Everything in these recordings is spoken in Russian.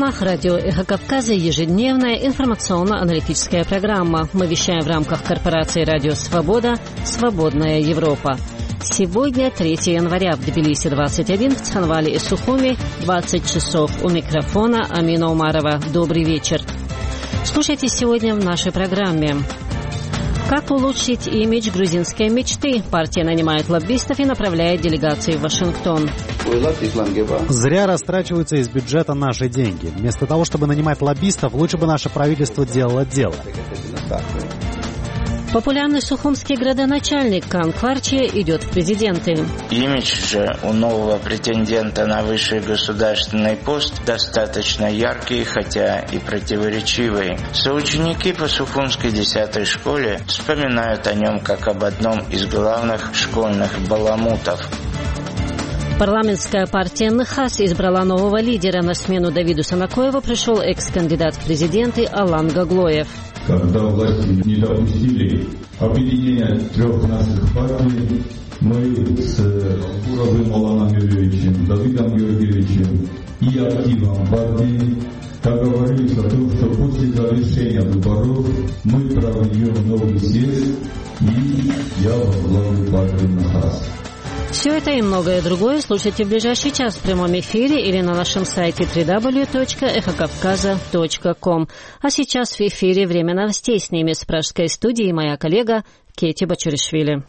волнах радио «Эхо Кавказа» ежедневная информационно-аналитическая программа. Мы вещаем в рамках корпорации «Радио Свобода» «Свободная Европа». Сегодня 3 января в Тбилиси 21, в Цханвале и Сухуми 20 часов. У микрофона Амина Умарова. Добрый вечер. Слушайте сегодня в нашей программе. Как улучшить имидж грузинской мечты? Партия нанимает лоббистов и направляет делегации в Вашингтон. Зря растрачиваются из бюджета наши деньги. Вместо того, чтобы нанимать лоббистов, лучше бы наше правительство делало дело. Популярный сухумский градоначальник Кан Кварчия идет в президенты. Имидж же у нового претендента на высший государственный пост достаточно яркий, хотя и противоречивый. Соученики по Сухумской 10-й школе вспоминают о нем как об одном из главных школьных баламутов. Парламентская партия НХАС избрала нового лидера. На смену Давиду Санакоеву пришел экс-кандидат в президенты Алан Гаглоев. Когда власти не допустили объединения трех наших партий, мы с Уровым Аланом Юрьевичем, Давидом Георгиевичем и активом партии договорились о том, что после завершения выборов мы проведем новый съезд, и я возглавлю партию НХАС. Все это и многое другое слушайте в ближайший час в прямом эфире или на нашем сайте www.эхокавказа.ком. А сейчас в эфире время новостей. С ними с пражской студии моя коллега Кети Бачуришвили.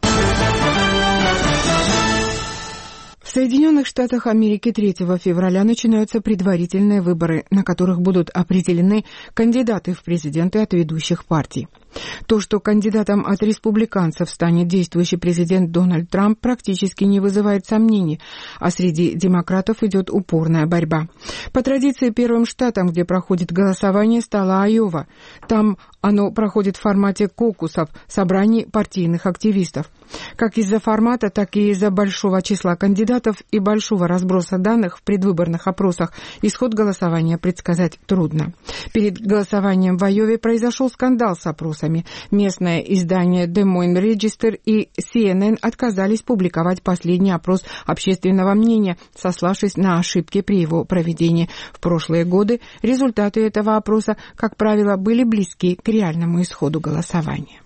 В Соединенных Штатах Америки 3 февраля начинаются предварительные выборы, на которых будут определены кандидаты в президенты от ведущих партий. То, что кандидатом от республиканцев станет действующий президент Дональд Трамп, практически не вызывает сомнений, а среди демократов идет упорная борьба. По традиции, первым штатом, где проходит голосование, стала Айова. Там оно проходит в формате кокусов, собраний партийных активистов. Как из-за формата, так и из-за большого числа кандидатов и большого разброса данных в предвыборных опросах исход голосования предсказать трудно. Перед голосованием в Айове произошел скандал с опросами. Местное издание Des Moines Register и CNN отказались публиковать последний опрос общественного мнения, сославшись на ошибки при его проведении. В прошлые годы результаты этого опроса, как правило, были близки к реальному исходу голосования.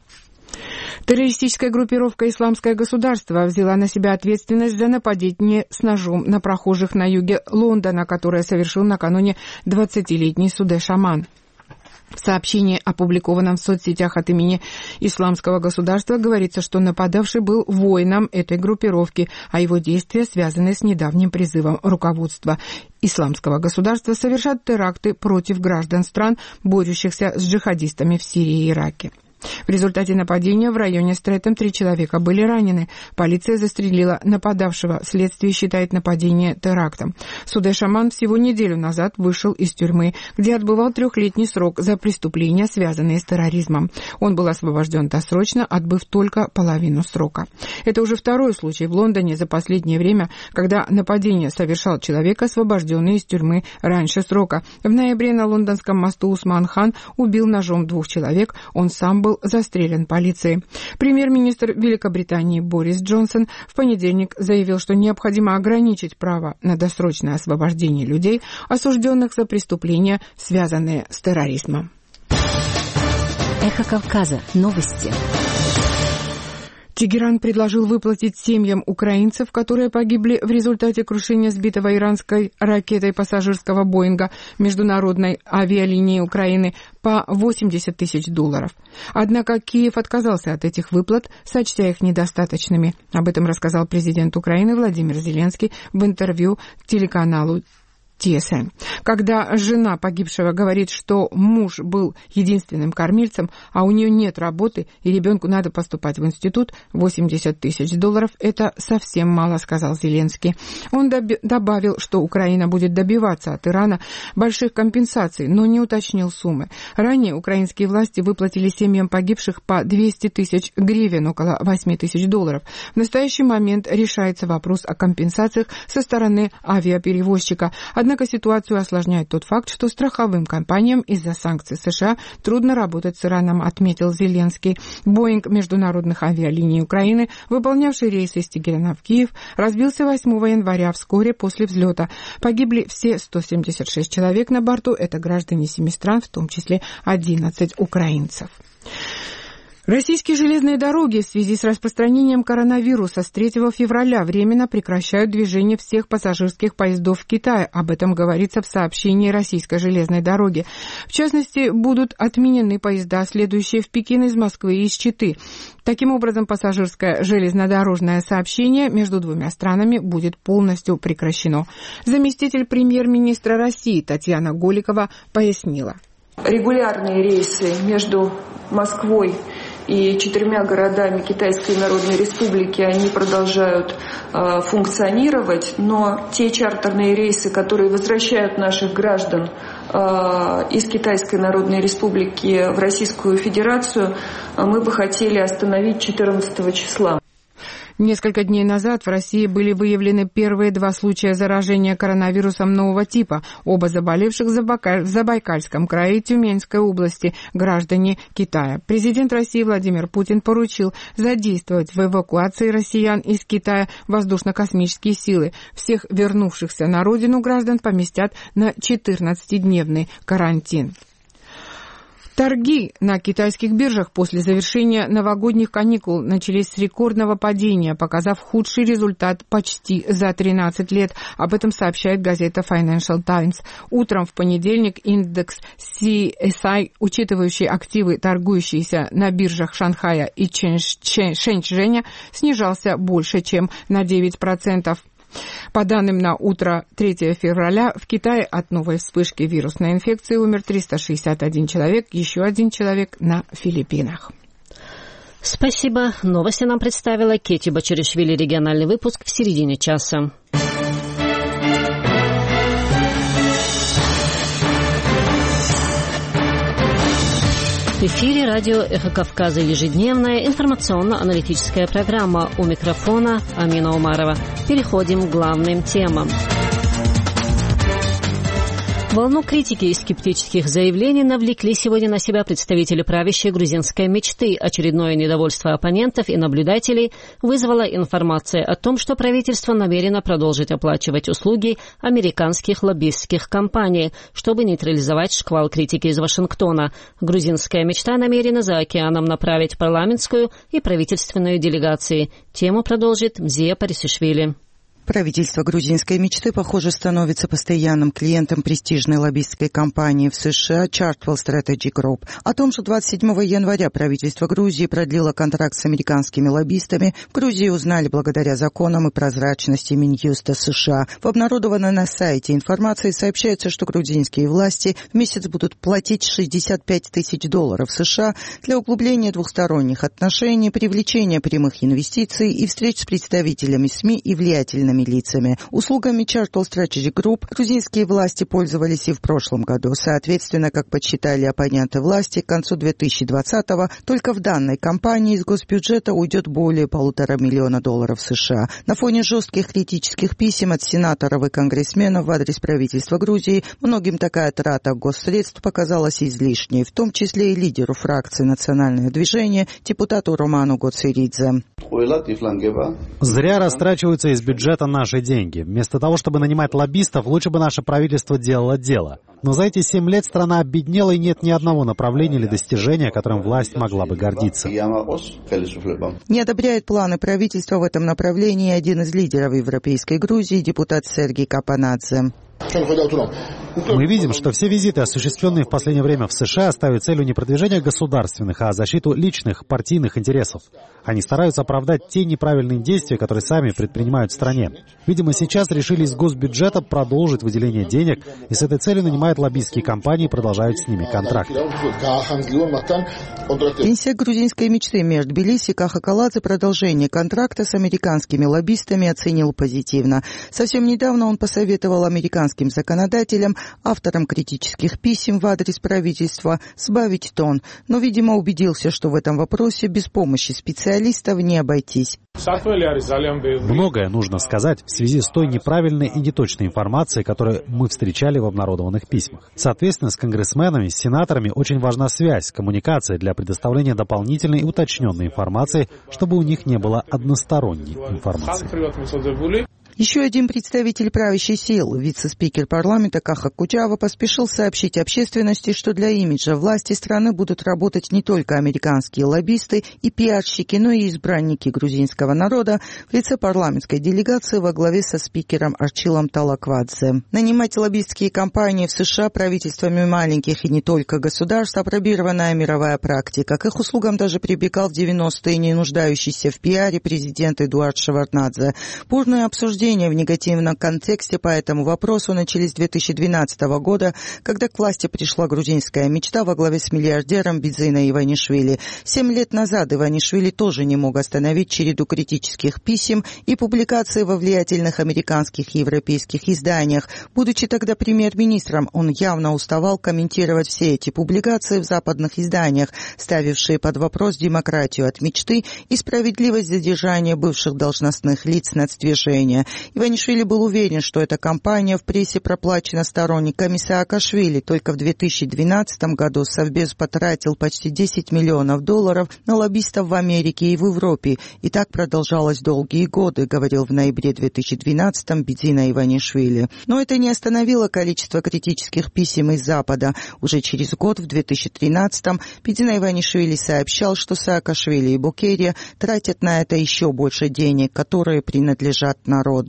Террористическая группировка «Исламское государство» взяла на себя ответственность за нападение с ножом на прохожих на юге Лондона, которое совершил накануне 20-летний Судэ Шаман. В сообщении, опубликованном в соцсетях от имени Исламского государства, говорится, что нападавший был воином этой группировки, а его действия связаны с недавним призывом руководства Исламского государства совершать теракты против граждан стран, борющихся с джихадистами в Сирии и Ираке. В результате нападения в районе Стрэттон 3 человека были ранены. Полиция застрелила нападавшего. Следствие считает нападение терактом. Судэ Шаман всего неделю назад вышел из тюрьмы, где отбывал 3-летний срок за преступления, связанные с терроризмом. Он был освобожден досрочно, отбыв только половину срока. Это уже второй случай в Лондоне за последнее время, когда нападение совершал человек, освобожденный из тюрьмы раньше срока. В ноябре на лондонском мосту Усман Хан убил ножом 2 человек. Он сам был застрелен полицией. Премьер-министр Великобритании Борис Джонсон в понедельник заявил, что необходимо ограничить право на досрочное освобождение людей, осужденных за преступления, связанные с терроризмом. Эхо Кавказа. Новости. Тегеран предложил выплатить семьям украинцев, которые погибли в результате крушения сбитого иранской ракетой пассажирского Боинга международной авиалинии Украины, по $80 тысяч. Однако Киев отказался от этих выплат, сочтя их недостаточными. Об этом рассказал президент Украины Владимир Зеленский в интервью телеканалу TSN. Когда жена погибшего говорит, что муж был единственным кормильцем, а у нее нет работы и ребенку надо поступать в институт, $80 тысяч – это совсем мало, сказал Зеленский. Он добавил, что Украина будет добиваться от Ирана больших компенсаций, но не уточнил суммы. Ранее украинские власти выплатили семьям погибших по 200 тысяч гривен, около $8 тысяч. В настоящий момент решается вопрос о компенсациях со стороны авиаперевозчика. Однако Однако ситуацию осложняет тот факт, что страховым компаниям из-за санкций США трудно работать с Ираном, отметил Зеленский. Боинг международных авиалиний Украины, выполнявший рейсы из Тегерана в Киев, разбился 8 января вскоре после взлета. Погибли все 176 человек на борту, это граждане 7 стран, в том числе 11 украинцев. Российские железные дороги в связи с распространением коронавируса с 3 февраля временно прекращают движение всех пассажирских поездов в Китае. Об этом говорится в сообщении Российской железной дороги. В частности, будут отменены поезда, следующие в Пекин из Москвы и из Читы. Таким образом, пассажирское железнодорожное сообщение между двумя странами будет полностью прекращено. Заместитель премьер-министра России Татьяна Голикова пояснила. Регулярные рейсы между Москвой и 4 городами Китайской Народной Республики, они продолжают функционировать, но те чартерные рейсы, которые возвращают наших граждан из Китайской Народной Республики в Российскую Федерацию, мы бы хотели остановить 14 числа. Несколько дней назад в России были выявлены первые 2 случая заражения коронавирусом нового типа. Оба заболевших в Забайкальском крае и Тюменской области граждане Китая. Президент России Владимир Путин поручил задействовать в эвакуации россиян из Китая воздушно-космические силы. Всех вернувшихся на родину граждан поместят на 14-дневный карантин. Торги на китайских биржах после завершения новогодних каникул начались с рекордного падения, показав худший результат почти за 13 лет. Об этом сообщает газета Financial Times. Утром в понедельник индекс CSI, учитывающий активы, торгующиеся на биржах Шанхая и Шэньчжэня, снижался больше, чем на 9%. По данным на утро 3 февраля, в Китае от новой вспышки вирусной инфекции умер 361 человек, еще 1 человек на Филиппинах. Спасибо. Новости нам представила Кети Бачаришвили. Региональный выпуск в середине часа. В эфире радио «Эхо Кавказа» ежедневная информационно-аналитическая программа. У микрофона Амина Умарова. Переходим к главным темам. Волну критики и скептических заявлений навлекли сегодня на себя представители правящей грузинской мечты. Очередное недовольство оппонентов и наблюдателей вызвала информация о том, что правительство намерено продолжить оплачивать услуги американских лоббистских компаний, чтобы нейтрализовать шквал критики из Вашингтона. Грузинская мечта намерена за океаном направить парламентскую и правительственную делегации. Тему продолжит Мзия Парисишвили. Правительство грузинской мечты, похоже, становится постоянным клиентом престижной лоббистской компании в США Chartwell Strategy Group. О том, что 27 января правительство Грузии продлило контракт с американскими лоббистами, в Грузии узнали благодаря законам и прозрачности Минюста США. В обнародованной на сайте информации сообщается, что грузинские власти в месяц будут платить $65 тысяч США для углубления двухсторонних отношений, привлечения прямых инвестиций и встреч с представителями СМИ и влиятельными лицами. Услугами Chartwell Strategy Group грузинские власти пользовались и в прошлом году. Соответственно, как подсчитали оппоненты власти, к концу 2020-го только в данной компании из госбюджета уйдет более $1,5 миллиона США. На фоне жестких критических писем от сенаторов и конгрессменов в адрес правительства Грузии многим такая трата госсредств показалась излишней, в том числе и лидеру фракции «Национальное движение» депутату Роману Гоцеридзе. Зря растрачиваются из бюджета наши деньги. Вместо того, чтобы нанимать лоббистов, лучше бы наше правительство делало дело. Но за эти 7 лет страна обеднела, и нет ни одного направления или достижения, которым власть могла бы гордиться. Не одобряет планы правительства в этом направлении один из лидеров европейской Грузии, депутат Сергей Капанадзе. Мы видим, что все визиты, осуществленные в последнее время в США, ставят целью не продвижения государственных, а защиту личных партийных интересов. Они стараются оправдать те неправильные действия, которые сами предпринимают в стране. Видимо, сейчас решили из госбюджета продолжить выделение денег, и с этой целью нанимают лоббистские компании и продолжают с ними контракт. Генсек грузинской мечты Меш Тбилиси Каха Каладзе продолжение контракта с американскими лоббистами оценил позитивно. Совсем недавно он посоветовал американским американским законодателям, авторам критических писем в адрес правительства, сбавить тон, но, видимо, убедился, что в этом вопросе без помощи специалистов не обойтись. Многое нужно сказать в связи с той неправильной и неточной информацией, которую мы встречали в обнародованных письмах. Соответственно, с конгрессменами, с сенаторами очень важна связь, коммуникация для предоставления дополнительной и уточненной информации, чтобы у них не было односторонней информации. Еще один представитель правящей силы, вице-спикер парламента Каха Кучава, поспешил сообщить общественности, что для имиджа власти страны будут работать не только американские лоббисты и пиарщики, но и избранники грузинского народа в лице парламентской делегации во главе со спикером Арчилом Талаквадзе. Нанимать лоббистские компании в США правительствами маленьких и не только государств — апробированная мировая практика. К их услугам даже прибегал в 90-е не нуждающийся в пиаре президент Эдуард Шеварднадзе. Бурное обсуждение в негативном контексте по этому вопросу начались с 2012 года, когда к власти пришла грузинская мечта во главе с миллиардером Бидзина Иванишвили. 7 лет назад Иванишвили тоже не мог остановить череду критических писем и публикаций во влиятельных американских и европейских изданиях. Будучи тогда премьер-министром, он явно уставал комментировать все эти публикации в западных изданиях, ставившие под вопрос демократию от мечты и справедливость задержания бывших должностных лиц нацдвижения. Иванишвили был уверен, что эта кампания в прессе проплачена сторонниками Саакашвили. Только в 2012 году Совбез потратил почти $10 миллионов на лоббистов в Америке и в Европе. И так продолжалось долгие годы, говорил в ноябре 2012-м Бидзина Иванишвили. Но это не остановило количество критических писем из Запада. Уже через год, в 2013-м, Бидзина Иванишвили сообщал, что Саакашвили и Букерия тратят на это еще больше денег, которые принадлежат народу.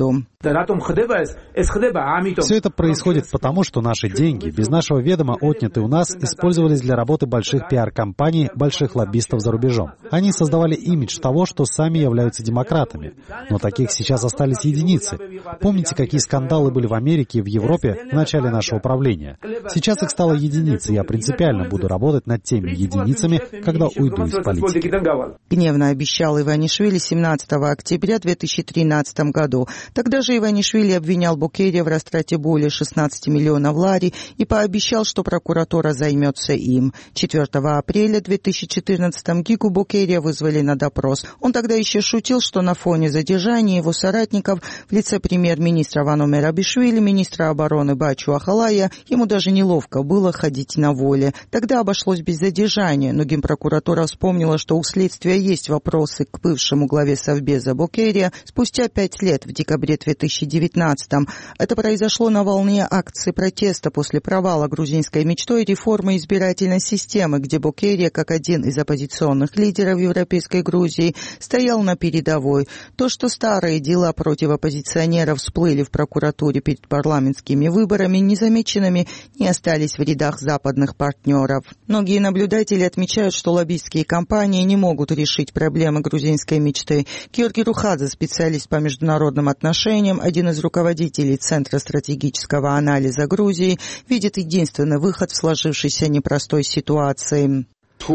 Все это происходит потому, что наши деньги, без нашего ведома отняты у нас, использовались для работы больших пиар-компаний, больших лоббистов за рубежом. Они создавали имидж того, что сами являются демократами. Но таких сейчас остались единицы. Помните, какие скандалы были в Америке и в Европе в начале нашего правления? Сейчас их стало единицы, и я принципиально буду работать над теми единицами, когда уйду из политики. Гневно обещал Иванишвили 17 октября 2013 году. Тогда же Иванишвили обвинял Букерия в растрате более 16 миллионов лари и пообещал, что прокуратура займется им. 4 апреля 2014 Гигу Букерия вызвали на допрос. Он тогда еще шутил, что на фоне задержания его соратников в лице премьер-министра Вано Мерабишвили, министра обороны Бачу Ахалая, ему даже неловко было ходить на воле. Тогда обошлось без задержания, но Генпрокуратура вспомнила, что у следствия есть вопросы к бывшему главе Совбеза Букерия спустя 5 лет, в декабре 2019-м. Это произошло на волне акций протеста после провала грузинской мечтой реформы избирательной системы, где Букерия, как один из оппозиционных лидеров Европейской Грузии, стоял на передовой. То, что старые дела против оппозиционеров всплыли в прокуратуре перед парламентскими выборами незамеченными, не остались в рядах западных партнеров. Многие наблюдатели отмечают, что лоббистские компании не могут решить проблемы грузинской мечты. Георгий Рухадзе, специалист по международным отношениям, один из руководителей Центра стратегического анализа Грузии, видит единственный выход в сложившейся непростой ситуации.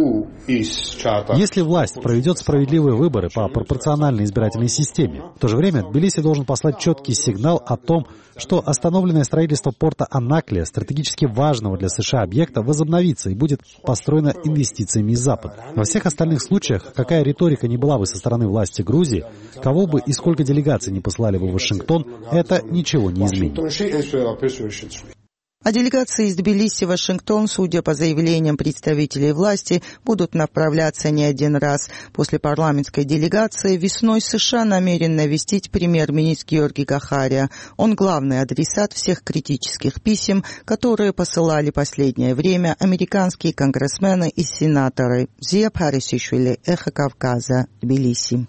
Если власть проведет справедливые выборы по пропорциональной избирательной системе, в то же время Тбилиси должен послать четкий сигнал о том, что остановленное строительство порта Анаклия, стратегически важного для США объекта, возобновится и будет построено инвестициями из Запада. Во всех остальных случаях, какая риторика ни была бы со стороны власти Грузии, кого бы и сколько делегаций не послали бы в Вашингтон, это ничего не изменит. А делегации из Тбилиси в Вашингтон, судя по заявлениям представителей власти, будут направляться не один раз. После парламентской делегации весной США намерен навестить премьер-министр Георгий Кахария. Он главный адресат всех критических писем, которые посылали последнее время американские конгрессмены и сенаторы. Зия Парисишвили, Эхо Кавказа, Тбилиси.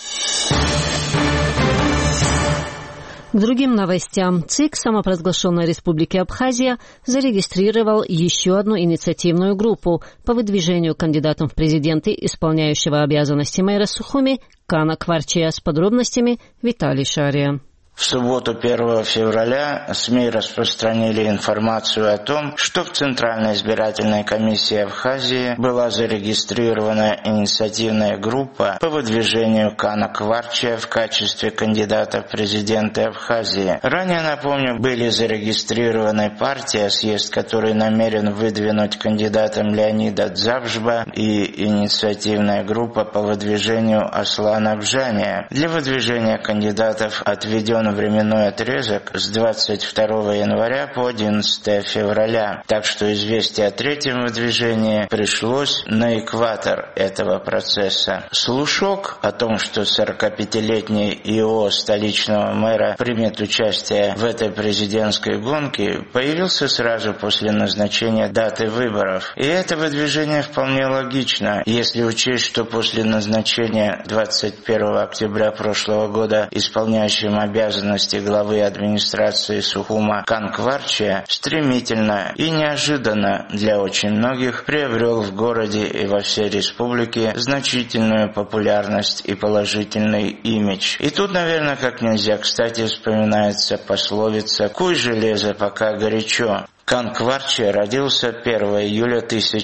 К другим новостям. ЦИК самопровозглашенной Республики Абхазия зарегистрировал еще одну инициативную группу по выдвижению кандидатом в президенты, исполняющего обязанности мэра Сухуми, Кана Кварчия. С подробностями Виталий Шария. В субботу 1 февраля СМИ распространили информацию о том, что в Центральной избирательной комиссии Абхазии была зарегистрирована инициативная группа по выдвижению Кана Кварчия в качестве кандидата в президенты Абхазии. Ранее, напомню, были зарегистрированы партия, съезд которой намерен выдвинуть кандидатом Леонида Дзабжба, и инициативная группа по выдвижению Аслана Бжания. Для выдвижения кандидатов отведен временной отрезок с 22 января по 11 февраля, так что известие о третьем выдвижении пришлось на экватор этого процесса. Слушок о том, что 45-летний ИО столичного мэра примет участие в этой президентской гонке, появился сразу после назначения даты выборов. И это выдвижение вполне логично, если учесть, что после назначения 21 октября прошлого года исполняющим обязанности главы администрации Сухума Кан Кварчия стремительно и неожиданно для очень многих приобрел в городе и во всей республике значительную популярность и положительный имидж. И тут, наверное, как нельзя кстати вспоминается пословица «Куй железо, пока горячо». Кан Кварчия родился 1 июля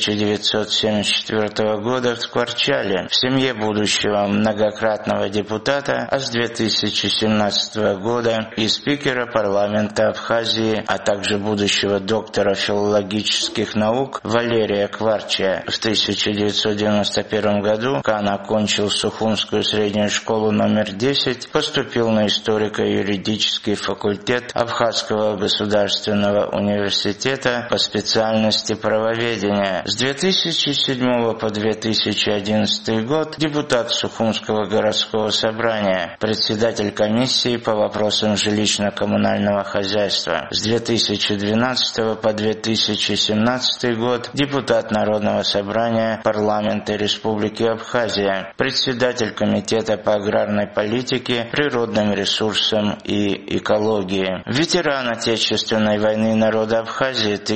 1974 года в Скворчале в семье будущего многократного депутата, а с 2017 года и спикера парламента Абхазии, а также будущего доктора филологических наук Валерия Кварчия. В 1991 году Кан окончил Сухумскую среднюю школу номер 10, поступил на историко-юридический факультет Абхазского государственного университета по специальности правоведения. С 2007 по 2011 год депутат Сухумского городского собрания, председатель комиссии по вопросам жилищно-коммунального хозяйства. С 2012 по 2017 год депутат Народного собрания парламента Республики Абхазия, председатель комитета по аграрной политике, природным ресурсам и экологии. Ветеран Отечественной войны народа Абхазии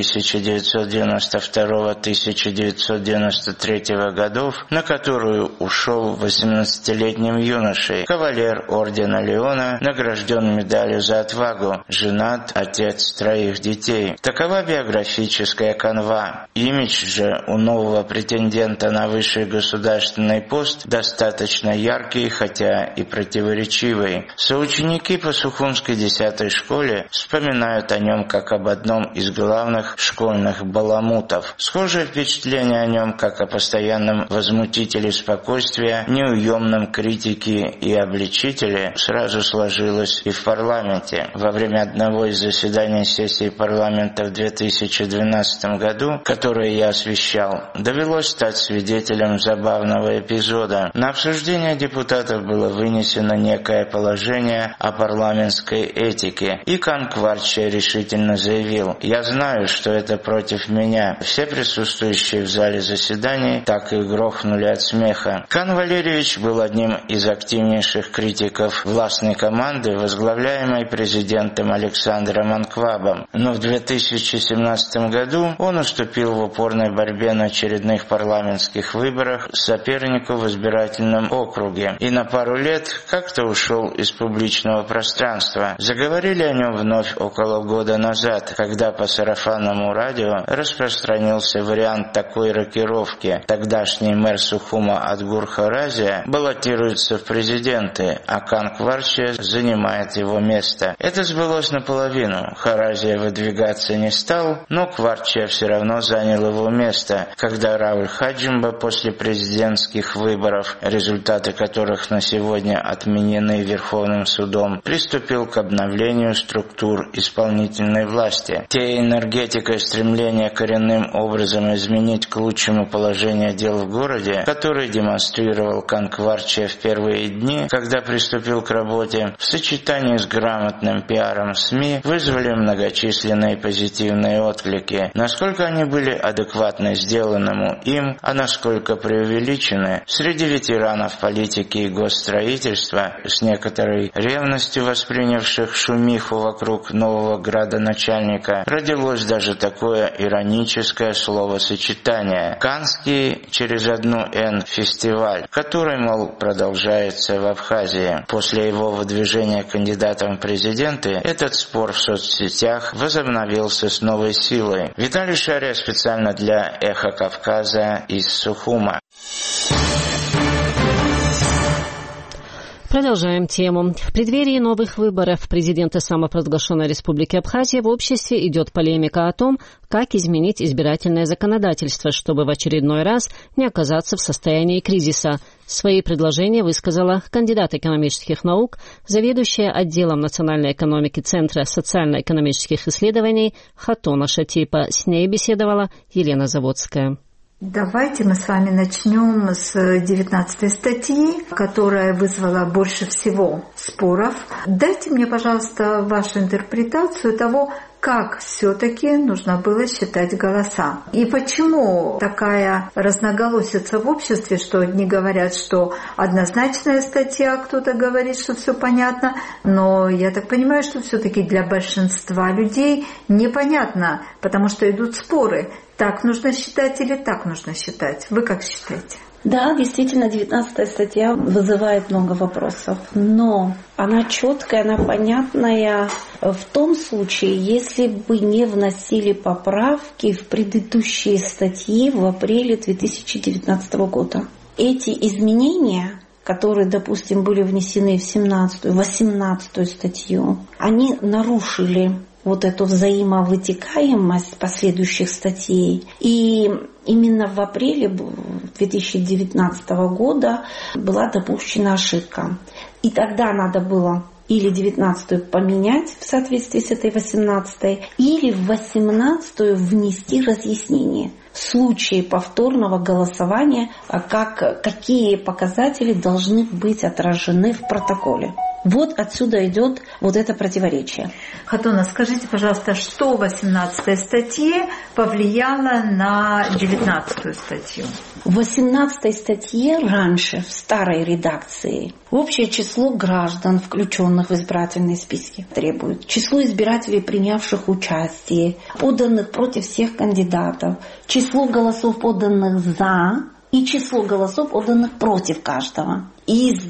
1992-1993 годов, на которую ушел 18-летним юношей, кавалер ордена Леона, награжден медалью за отвагу, женат, отец 3 детей. Такова биографическая канва. Имидж же у нового претендента на высший государственный пост достаточно яркий, хотя и противоречивый. Соученики по Сухумской 10-й школе вспоминают о нем как об одном из главных школьных баламутов. Схожее впечатление о нем, как о постоянном возмутителе спокойствия, неуемном критике и обличителе, сразу сложилось и в парламенте. Во время одного из заседаний сессии парламента в 2012 году, которое я освещал, довелось стать свидетелем забавного эпизода. На обсуждение депутатов было вынесено некое положение о парламентской этике, и Кан Кварчия решительно заявил: «Я знаю, что это против меня». Все присутствующие в зале заседаний так и грохнули от смеха. Кан Валерьевич был одним из активнейших критиков властной команды, возглавляемой президентом Александром Анквабом. Но в 2017 году он уступил в упорной борьбе на очередных парламентских выборах сопернику в избирательном округе и на пару лет как-то ушел из публичного пространства. Заговорили о нем вновь около года назад, когда по сарафанному радио распространился вариант такой рокировки: тогдашний мэр Сухума Адгур Харазия баллотируется в президенты, а Кан Кварчия занимает его место. Это сбылось наполовину. Харазия выдвигаться не стал, но Кварчия все равно занял его место, когда Рауль Хаджимба после президентских выборов, результаты которых на сегодня отменены Верховным судом, приступил к обновлению структур исполнительной власти. Те энергетика и стремление коренным образом изменить к лучшему положение дел в городе, которые демонстрировал Кан Кварчия в первые дни, когда приступил к работе, в сочетании с грамотным пиаром СМИ, вызвали многочисленные позитивные отклики. Насколько они были адекватны сделанному им, а насколько преувеличены, среди ветеранов политики и госстроительства, с некоторой ревностью воспринявших шумиху вокруг нового градоначальника, родились Родилось даже такое ироническое словосочетание «Канский через одну «Н» фестиваль», который, мол, продолжается в Абхазии. После его выдвижения кандидатом в президенты этот спор в соцсетях возобновился с новой силой. Виталий Шария специально для «Эхо Кавказа» из Сухума. Продолжаем тему. В преддверии новых выборов президента самопровозглашенной Республики Абхазия в обществе идет полемика о том, как изменить избирательное законодательство, чтобы в очередной раз не оказаться в состоянии кризиса. Свои предложения высказала кандидат экономических наук, заведующая отделом национальной экономики Центра социально-экономических исследований Хатона Шатипа. С ней беседовала Елена Заводская. Давайте мы с вами начнем с 19 статьи, которая вызвала больше всего споров. Дайте мне, пожалуйста, вашу интерпретацию того, как все-таки нужно было считать голоса. И почему такая разноголосица в обществе, что одни говорят, что однозначная статья, кто-то говорит, что все понятно, но я так понимаю, что все-таки для большинства людей непонятно, потому что идут споры. Так нужно считать или так нужно считать? Вы как считаете? Да, действительно, 19 статья вызывает много вопросов, но она четкая, она понятная в том случае, если бы не вносили поправки в предыдущие статьи в апреле 2019 года. Эти изменения, которые, допустим, были внесены в 17-ю, 18-ю статью, они нарушили вот эту взаимовытекаемость последующих статей. И именно в апреле 2019 года была допущена ошибка. И тогда надо было или 19-ю поменять в соответствии с этой 18-й, или в 18-ю внести разъяснение. В случае повторного голосования, какие показатели должны быть отражены в протоколе. Вот отсюда идет вот это противоречие. Хатона, скажите, пожалуйста, что в 18 статье повлияло на 19 статью? В 18 статье раньше, в старой редакции, общее число граждан, включенных в избирательные списки, требует. Число избирателей, принявших участие, поданных против всех кандидатов, число голосов, поданных за, и число голосов, отданных против каждого. Из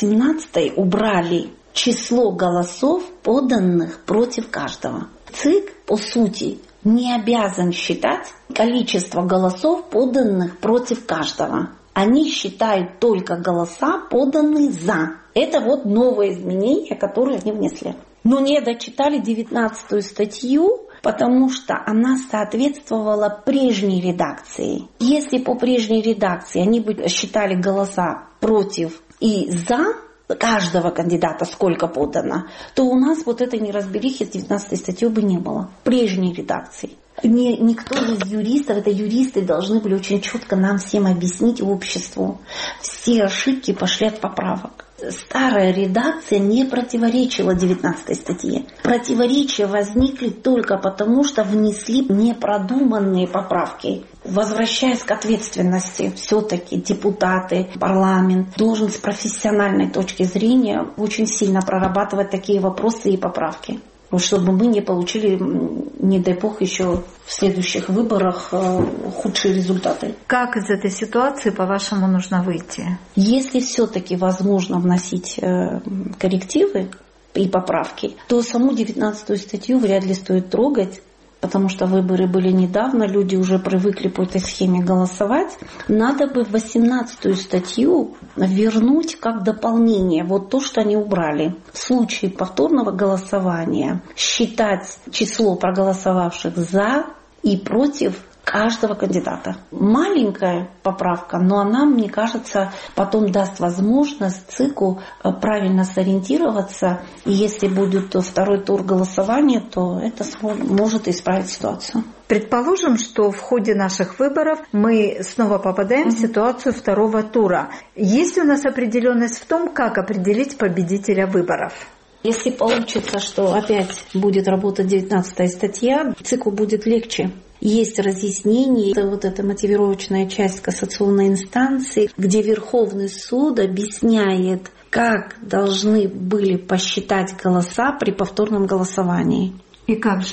18-й убрали число голосов, поданных против каждого. ЦИК, по сути, не обязан считать количество голосов, поданных против каждого. Они считают только голоса, поданные за. Это вот новое изменение, которое они внесли. Но не дочитали 19-ю статью, потому что она соответствовала прежней редакции. Если по прежней редакции они бы считали голоса против и за каждого кандидата, сколько подано, то у нас вот этой неразберихи с 19 статьей бы не было. Прежней редакции. Никто из юристов, это юристы должны были очень четко нам всем объяснить обществу. Все ошибки пошли от поправок. Старая редакция не противоречила 19 статье. Противоречия возникли только потому, что внесли непродуманные поправки. Возвращаясь к ответственности, все-таки депутаты, парламент должен с профессиональной точки зрения очень сильно прорабатывать такие вопросы и поправки, чтобы мы не получили, не дай бог, еще в следующих выборах худшие результаты. Как из этой ситуации, по-вашему, нужно выйти? Если все-таки возможно вносить коррективы и поправки, то саму 19-ю статью вряд ли стоит трогать, потому что выборы были недавно, люди уже привыкли по этой схеме голосовать. Надо бы 18-ю статью вернуть как дополнение, вот то, что они убрали. В случае повторного голосования считать число проголосовавших за и против каждого кандидата. Маленькая поправка, но она, мне кажется, потом даст возможность ЦИКу правильно сориентироваться. И если будет второй тур голосования, то это может исправить ситуацию. Предположим, что в ходе наших выборов мы снова попадаем в ситуацию второго тура. Есть ли у нас определенность в том, как определить победителя выборов? Если получится, что опять будет работать 19-я статья, ЦИКу будет легче. Есть разъяснение, вот эта мотивировочная часть кассационной инстанции, где Верховный суд объясняет, как должны были посчитать голоса при повторном голосовании. И как же?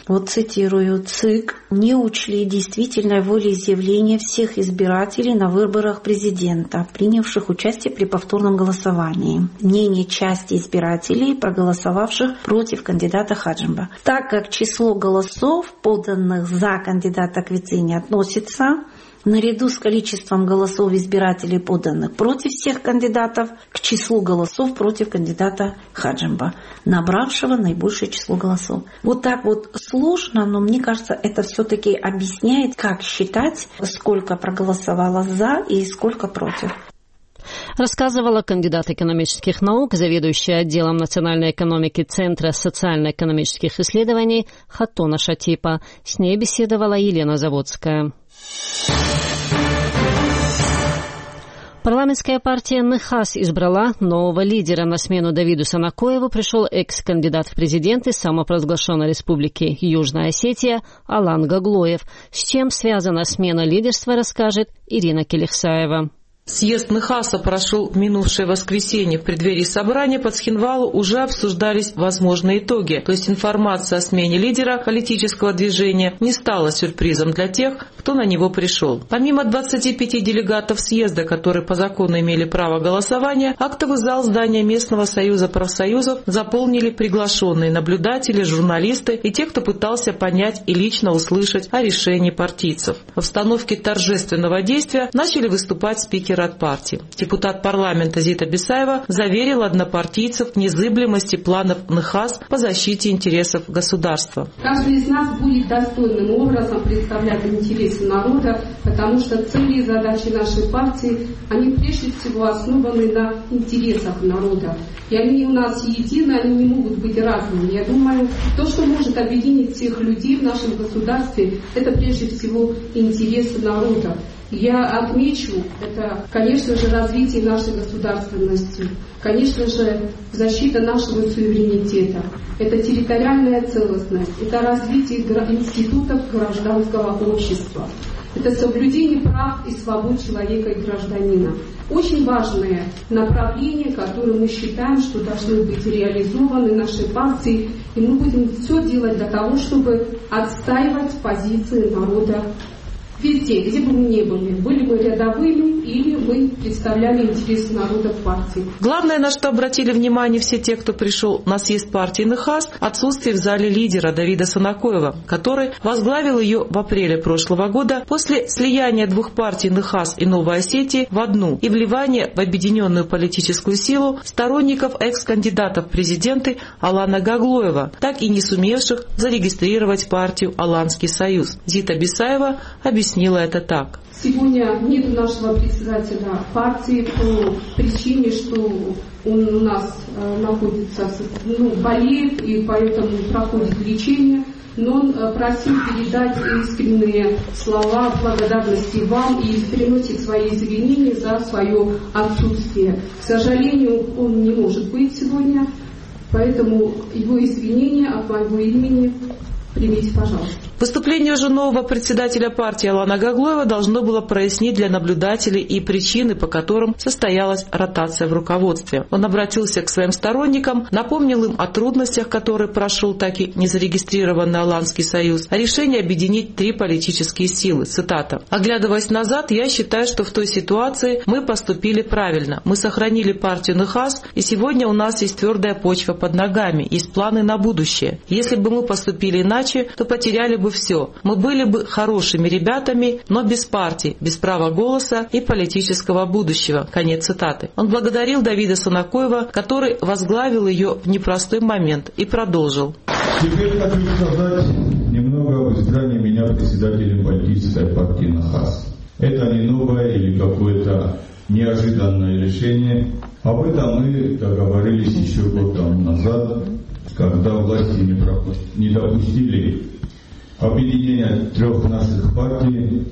вот цитирую, ЦИК не учли действительной волеизъявления всех избирателей на выборах президента, принявших участие при повторном голосовании. Мнение части избирателей, проголосовавших против кандидата Хаджимба. Так как число голосов, поданных за кандидата Квици, не относится, наряду с количеством голосов избирателей, поданных против всех кандидатов, к числу голосов против кандидата Хаджимба, набравшего наибольшее число голосов. Вот так вот сложно, но мне кажется, это все-таки объясняет, как считать, сколько проголосовало за и сколько против. Рассказывала кандидат экономических наук, заведующая отделом национальной экономики Центра социально-экономических исследований Хатона Шатипа. С ней беседовала Елена Заводская. Парламентская партия НХАС избрала нового лидера. На смену Давиду Санакоеву пришел экс-кандидат в президенты самопровозглашенной республики Южная Осетия Алан Гаглоев. С чем связана смена лидерства, расскажет Ирина Келихсаева. Съезд НХАСа прошел в минувшее воскресенье. В преддверии собрания по Цхинвалу уже обсуждались возможные итоги. То есть информация о смене лидера политического движения не стала сюрпризом для тех, кто на него пришел. Помимо 25 делегатов съезда, которые по закону имели право голосования, актовый зал здания местного союза профсоюзов заполнили приглашенные наблюдатели, журналисты и те, кто пытался понять и лично услышать о решении партийцев. В обстановке торжественного действия начали выступать спикеры от партии. Депутат парламента Зита Бисаева заверила однопартийцев в незыблемости планов НХАС по защите интересов государства. Каждый из нас будет достойным образом представлять интересы народа, потому что цели и задачи нашей партии, они прежде всего основаны на интересах народа. И они у нас едины, они не могут быть разными. Я думаю, то, что может объединить всех людей в нашем государстве, это прежде всего интересы народа. Я отмечу, это, конечно же, развитие нашей государственности, конечно же, защита нашего суверенитета, это территориальная целостность, это развитие институтов гражданского общества, это соблюдение прав и свобод человека и гражданина. Очень важные направления, которые мы считаем, что должны быть реализованы нашей партией, и мы будем все делать для того, чтобы отстаивать позиции народа везде, где бы мы ни были мы рядовыми или мы представляли интересы народа в партии. Главное, на что обратили внимание все те, кто пришел на съезд партии НХАС, отсутствие в зале лидера Давида Санакоева, который возглавил ее в апреле прошлого года после слияния двух партий НХАС и Новой Осетии в одну и вливания в объединенную политическую силу сторонников экс-кандидатов в президенты Алана Гаглоева, так и не сумевших зарегистрировать партию Аланский союз. Зита Бисаева объяснила это так. Сегодня нет нашего председателя партии по причине, что он у нас находится, болеет и поэтому проходит лечение. Но он просил передать искренние слова благодарности вам и приносит свои извинения за свое отсутствие. К сожалению, он не может быть сегодня, поэтому его извинения от моего имени примите, пожалуйста. Выступление же нового председателя партии Алана Гаглоева должно было прояснить для наблюдателей и причины, по которым состоялась ротация в руководстве. Он обратился к своим сторонникам, напомнил им о трудностях, которые прошел так и незарегистрированный Аланский союз, о решении объединить три политические силы. Цитата. «Оглядываясь назад, я считаю, что в той ситуации мы поступили правильно. Мы сохранили партию НХАС, и сегодня у нас есть твердая почва под ногами, есть планы на будущее. Если бы мы поступили иначе, то потеряли бы все. Мы были бы хорошими ребятами, но без партии, без права голоса и политического будущего». Конец цитаты. Он благодарил Давида Санакоева, который возглавил ее в непростой момент, и продолжил. Теперь хочу сказать немного об избрании меня председателем политической партии НХАС. Это не новое или какое-то неожиданное решение. Об этом мы договорились еще год тому назад, когда власти не допустили объединения трех наших партий.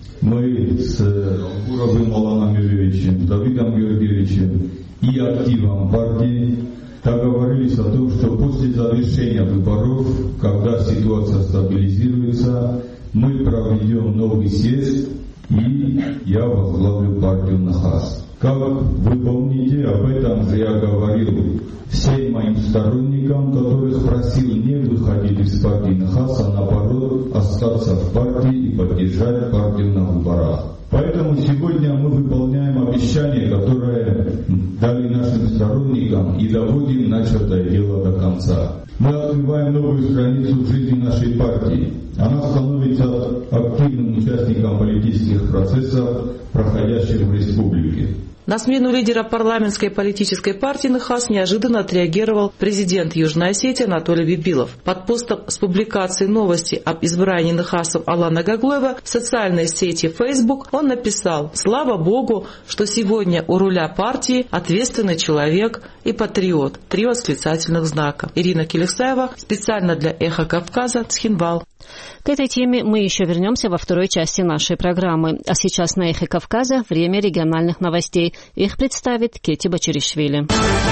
Мы с Буровым Аланом Юрьевичем, Давидом Георгиевичем и активом партии договорились о том, что после завершения выборов, когда ситуация стабилизируется, мы проведем новый съезд, и я возглавлю партию НХАС. Как вы помните, об этом же я говорил всем моим сторонникам, которых просил не выходить беспартийный НХАС, а наоборот остаться в партии и поддержать партию на выборах. Поэтому сегодня мы выполняем обещание, которое дали нашим сторонникам, и доводим начатое дело до конца. Мы открываем новую страницу в жизни нашей партии. Она становится активным участником политических процессов, проходящих в республике. На смену лидера парламентской политической партии НХАС неожиданно отреагировал президент Южной Осетии Анатолий Бибилов. Под постом с публикацией новости об избрании НХАСом Алана Гаглоева в социальной сети Facebook он написал: «Слава Богу, что сегодня у руля партии ответственный человек и патриот». 3 восклицательных знака. Ирина Келесаева специально для «Эхо Кавказа», Цхинвал. К этой теме мы еще вернемся во второй части нашей программы. А сейчас на «Эхо Кавказа» время региональных новостей. Их представит Кети Бачаришвили.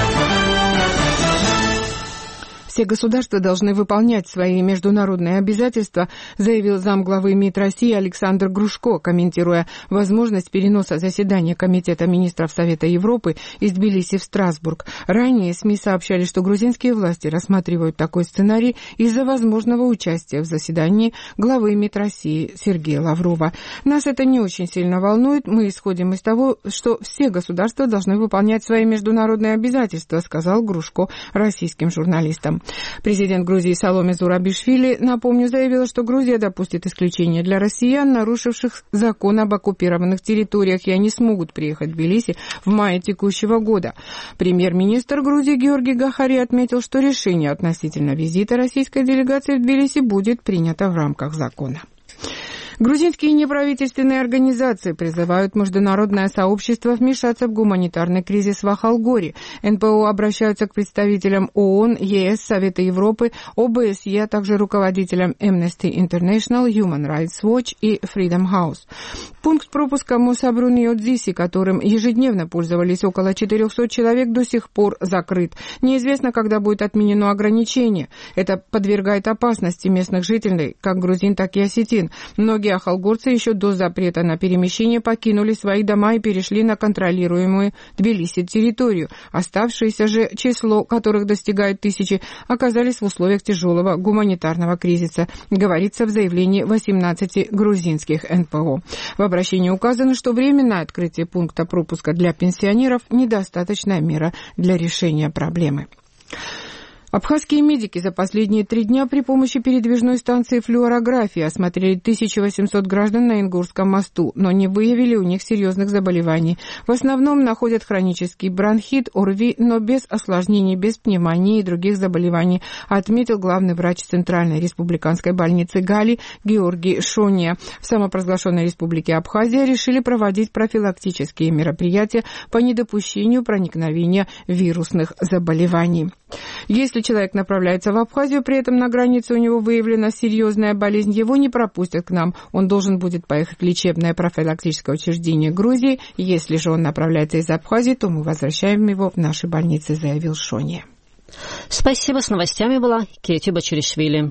Все государства должны выполнять свои международные обязательства, заявил замглавы МИД России Александр Грушко, комментируя возможность переноса заседания Комитета министров Совета Европы из Тбилиси в Страсбург. Ранее СМИ сообщали, что грузинские власти рассматривают такой сценарий из-за возможного участия в заседании главы МИД России Сергея Лаврова. Нас это не очень сильно волнует. Мы исходим из того, что все государства должны выполнять свои международные обязательства, сказал Грушко российским журналистам. Президент Грузии Саломе Зурабишвили, напомню, заявила, что Грузия допустит исключение для россиян, нарушивших закон об оккупированных территориях, и они смогут приехать в Тбилиси в мае текущего года. Премьер-министр Грузии Георгий Гахари отметил, что решение относительно визита российской делегации в Тбилиси будет принято в рамках закона. Грузинские неправительственные организации призывают международное сообщество вмешаться в гуманитарный кризис в Ахалгоре. НПО обращаются к представителям ООН, ЕС, Совета Европы, ОБСЕ, а также руководителям Amnesty International, Human Rights Watch и Freedom House. Пункт пропуска Мусабруни-Одзиси, которым ежедневно пользовались около 400 человек, до сих пор закрыт. Неизвестно, когда будет отменено ограничение. Это подвергает опасности местных жителей, как грузин, так и осетин. Многие ахалгорцы еще до запрета на перемещение покинули свои дома и перешли на контролируемую Тбилиси территорию. Оставшееся же число, которых достигает тысячи, оказались в условиях тяжелого гуманитарного кризиса, говорится в заявлении 18 грузинских НПО. В обращении указано, что временное открытие пункта пропуска для пенсионеров – недостаточная мера для решения проблемы. Абхазские медики за последние 3 дня при помощи передвижной станции флюорографии осмотрели 1800 граждан на Ингурском мосту, но не выявили у них серьезных заболеваний. В основном находят хронический бронхит, ОРВИ, но без осложнений, без пневмонии и других заболеваний, отметил главный врач Центральной республиканской больницы Гали Георгий Шония. В самопровозглашенной республике Абхазия решили проводить профилактические мероприятия по недопущению проникновения вирусных заболеваний. Если человек направляется в Абхазию, при этом на границе у него выявлена серьезная болезнь, его не пропустят к нам. Он должен будет поехать в лечебное профилактическое учреждение Грузии. Если же он направляется из Абхазии, то мы возвращаем его в наши больницы, заявил Шони. Спасибо. С новостями была Кети Бачаришвили.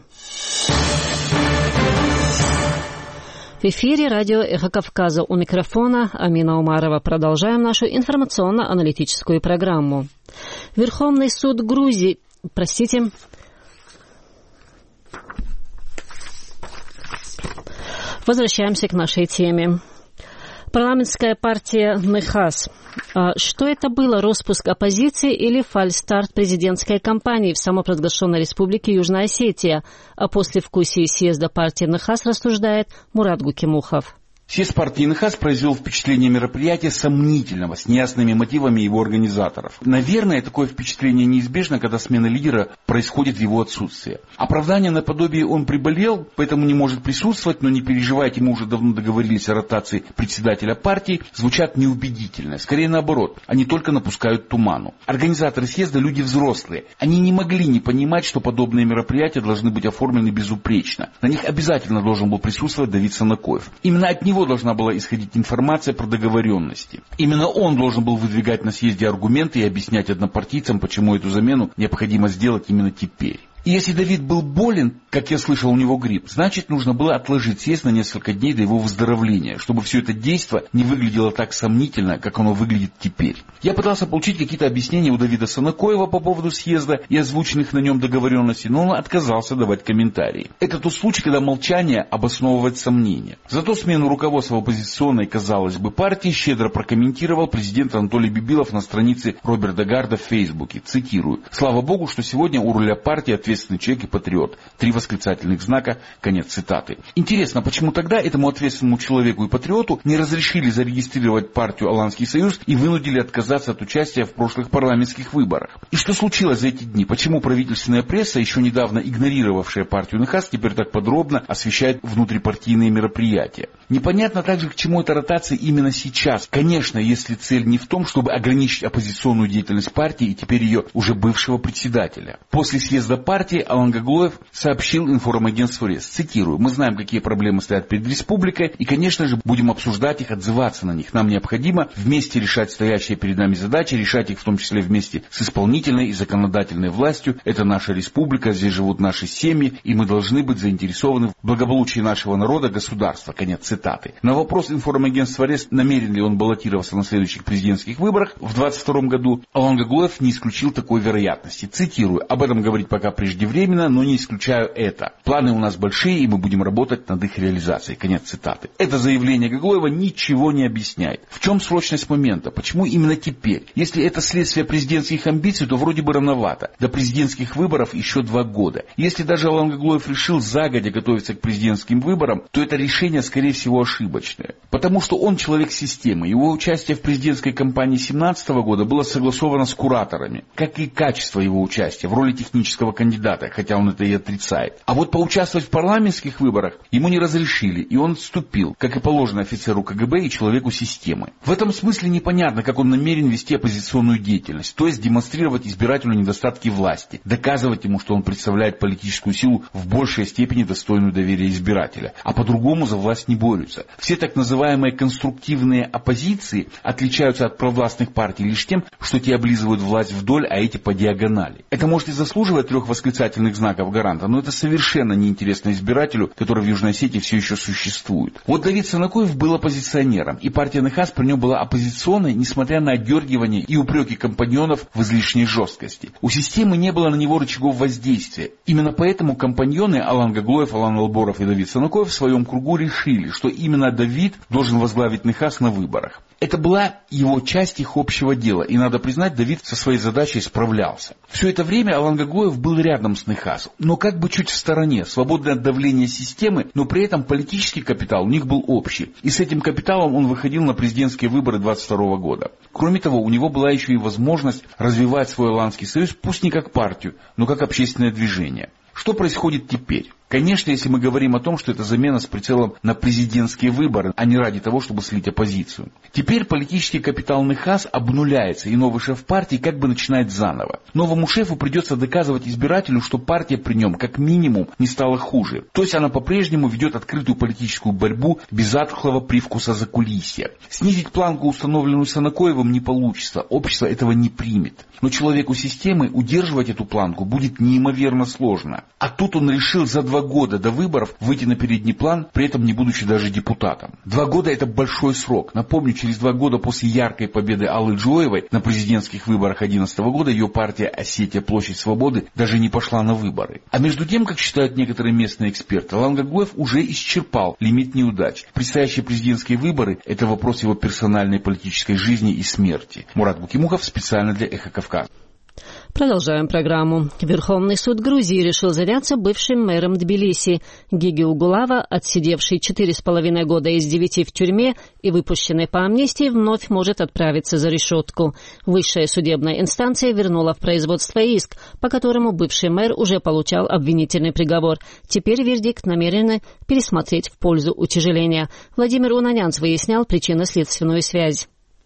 В эфире радио «Эхо Кавказа». У микрофона Амина Умарова. Продолжаем нашу информационно-аналитическую программу. Верховный суд Грузии... Возвращаемся к нашей теме. Парламентская партия НХАС. Что это было, распуск оппозиции или фальстарт президентской кампании в самопровозглашенной республике Южная Осетия? О послевкусии съезда партии НХАС рассуждает Мурат Гукимухов. Съезд партии НХАС произвел впечатление мероприятия сомнительного, с неясными мотивами его организаторов. Наверное, такое впечатление неизбежно, когда смена лидера происходит в его отсутствие. Оправдание наподобие «он приболел, поэтому не может присутствовать, но не переживайте, мы уже давно договорились о ротации председателя партии», звучат неубедительно. Скорее наоборот, они только напускают туману. Организаторы съезда – люди взрослые. Они не могли не понимать, что подобные мероприятия должны быть оформлены безупречно. На них обязательно должен был присутствовать Давид Санакоев. Именно от него должна была исходить информация про договоренности. Именно он должен был выдвигать на съезде аргументы и объяснять однопартийцам, почему эту замену необходимо сделать именно теперь. И если Давид был болен, как я слышал, у него грипп, значит, нужно было отложить съезд на несколько дней до его выздоровления, чтобы все это действо не выглядело так сомнительно, как оно выглядит теперь. Я пытался получить какие-то объяснения у Давида Санакоева по поводу съезда и озвученных на нем договоренностей, но он отказался давать комментарии. Это тот случай, когда молчание обосновывает сомнения. Зато смену руководства оппозиционной, казалось бы, партии щедро прокомментировал президент Анатолий Бибилов на странице Роберта Гарда в Фейсбуке. Цитирую: «Слава Богу, что сегодня у руля партии ответственный человек и патриот». 3 восклицательных знака, конец цитаты. Интересно, почему тогда этому ответственному человеку и патриоту не разрешили зарегистрировать партию «Аланский союз» и вынудили отказаться от участия в прошлых парламентских выборах? И что случилось за эти дни? Почему правительственная пресса, еще недавно игнорировавшая партию НХАС, теперь так подробно освещает внутрипартийные мероприятия? Непонятно также, к чему эта ротация именно сейчас. Конечно, если цель не в том, чтобы ограничить оппозиционную деятельность партии и теперь ее уже бывшего председателя. После съезда партии Алан Гаглоев сообщил информагентству РЕС, цитирую: «Мы знаем, какие проблемы стоят перед республикой, и, конечно же, будем обсуждать их, отзываться на них. Нам необходимо вместе решать стоящие перед нами задачи, решать их в том числе вместе с исполнительной и законодательной властью. Это наша республика, здесь живут наши семьи, и мы должны быть заинтересованы в благополучии нашего народа, государства». Конец цитаты. На вопрос информагентства РЕС, намерен ли он баллотироваться на следующих президентских выборах в 2022 году, Алан Гаглоев не исключил такой вероятности. Цитирую: «Об этом говорить пока преждевременно, но не исключаю это. Планы у нас большие, и мы будем работать над их реализацией». Конец цитаты. Это заявление Гаглоева ничего не объясняет. В чем срочность момента? Почему именно теперь? Если это следствие президентских амбиций, то вроде бы рановато. До президентских выборов еще 2 года. Если даже Алан Гаглоев решил загодя готовиться к президентским выборам, то это решение, скорее всего, ошибочное. Потому что он человек системы. Его участие в президентской кампании 2017 года было согласовано с кураторами, как и качество его участия в роли технического кандидата, хотя он это и отрицает. А вот поучаствовать в парламентских выборах ему не разрешили, и он отступил, как и положено офицеру КГБ и человеку системы. В этом смысле непонятно, как он намерен вести оппозиционную деятельность, то есть демонстрировать избирателю недостатки власти, доказывать ему, что он представляет политическую силу в большей степени достойную доверия избирателя, а по-другому за власть не борются. Все так называемые конструктивные оппозиции отличаются от провластных партий лишь тем, что те облизывают власть вдоль, а эти по диагонали. Это может и заслуживать 3 восклицательных знаков гаранта, но это совершенно неинтересно избирателю, который в Южной Осетии все еще существует. Вот Давид Санакоев был оппозиционером, и партия НХАС при нем была оппозиционной, несмотря на отдергивание и упреки компаньонов в излишней жесткости. У системы не было на него рычагов воздействия. Именно поэтому компаньоны Алан Гаглоев, Алан Алборов и Давид Санакоев в своем кругу решили, что именно Давид должен возглавить НХАС на выборах. Это была его часть их общего дела, и, надо признать, Давид со своей задачей справлялся. Все это время Алан Гаглоев был рядом с НХАС, но как бы чуть в стороне, свободный от давления системы, но при этом политический капитал у них был общий, и с этим капиталом он выходил на президентские выборы 2022 года. Кроме того, у него была еще и возможность развивать свой Аланский союз, пусть не как партию, но как общественное движение. Что происходит теперь? Конечно, если мы говорим о том, что это замена с прицелом на президентские выборы, а не ради того, чтобы слить оппозицию. Теперь политический капитал НХАС обнуляется, и новый шеф партии как бы начинает заново. Новому шефу придется доказывать избирателю, что партия при нем как минимум не стала хуже. То есть она по-прежнему ведет открытую политическую борьбу без затхлого привкуса закулисья. Снизить планку, установленную Санакоевым, не получится, общество этого не примет. Но человеку системы удерживать эту планку будет неимоверно сложно. А тут он решил за 2 года до выборов выйти на передний план, при этом не будучи даже депутатом. 2 года – это большой срок. Напомню, через 2 года после яркой победы Аллы Джоевой на президентских выборах 2011 года ее партия «Осетия. Площадь Свободы» даже не пошла на выборы. А между тем, как считают некоторые местные эксперты, Алан Гаглоев уже исчерпал лимит неудач. Предстоящие президентские выборы – это вопрос его персональной политической жизни и смерти. Мурат Букимухов специально для «Эхо Кавказа». Продолжаем программу. Верховный суд Грузии решил заняться бывшим мэром Тбилиси. Гиги Угулава, отсидевший 4,5 года из 9 в тюрьме и выпущенный по амнистии, вновь может отправиться за решетку. Высшая судебная инстанция вернула в производство иск, по которому бывший мэр уже получал обвинительный приговор. Теперь вердикт намерены пересмотреть в пользу утяжеления. Владимир Унанянц выяснял причинно-следственную связь.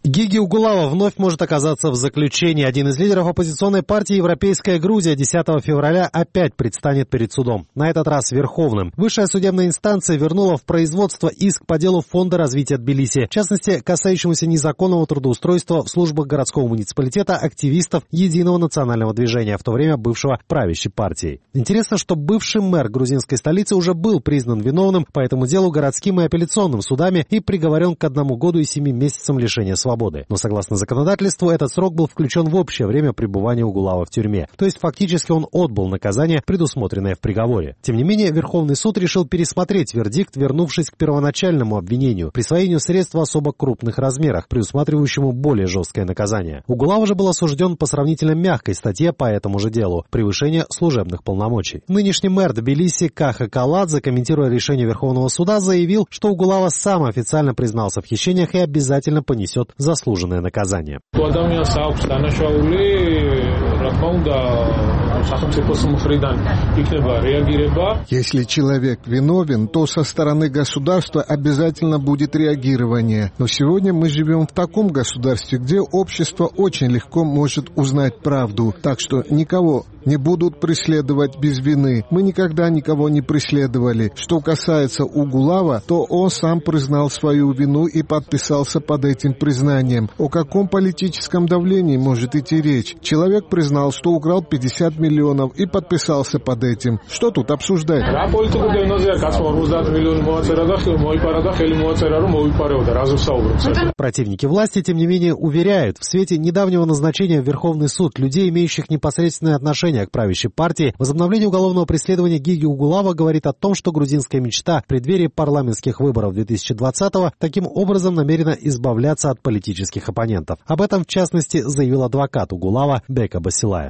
Гиги Угулава вновь может оказаться в заключении. Один из лидеров оппозиционной партии «Европейская Грузия» 10 февраля опять предстанет перед судом. На этот раз Верховным. Высшая судебная инстанция вернула в производство иск по делу Фонда развития Тбилиси. В частности, касающемуся незаконного трудоустройства в службах городского муниципалитета активистов Единого национального движения, в то время бывшего правящей партией. Интересно, что бывший мэр грузинской столицы уже был признан виновным по этому делу городским и апелляционным судами и приговорен к 1 году и 7 месяцам лишения свободы. Но согласно законодательству, этот срок был включен в общее время пребывания Угулава в тюрьме. То есть фактически он отбыл наказание, предусмотренное в приговоре. Тем не менее, Верховный суд решил пересмотреть вердикт, вернувшись к первоначальному обвинению, присвоению средств в особо крупных размерах, предусматривающему более жесткое наказание. Угулава же был осужден по сравнительно мягкой статье по этому же делу – превышение служебных полномочий. Нынешний мэр Тбилиси Каха Каладзе, комментируя решение Верховного суда, заявил, что Угулава сам официально признался в хищениях и обязательно понесет заслуженное наказание. Если человек виновен, то со стороны государства обязательно будет реагирование. Но сегодня мы живем в таком государстве, где общество очень легко может узнать правду. Так что никого не будут преследовать без вины. Мы никогда никого не преследовали. Что касается Угулава, то он сам признал свою вину и подписался под этим признанием. О каком политическом давлении может идти речь? Человек признал, что украл 50 миллионов и подписался под этим. Что тут обсуждать? Противники власти, тем не менее, уверяют, в свете недавнего назначения в Верховный суд людей, имеющих непосредственное отношение к правящей партии, возобновление уголовного преследования Гиги Угулава говорит о том, что грузинская мечта в преддверии парламентских выборов 2020-го таким образом намерена избавляться от политических оппонентов. Об этом, в частности, заявил адвокат Угулава Бека Басилая.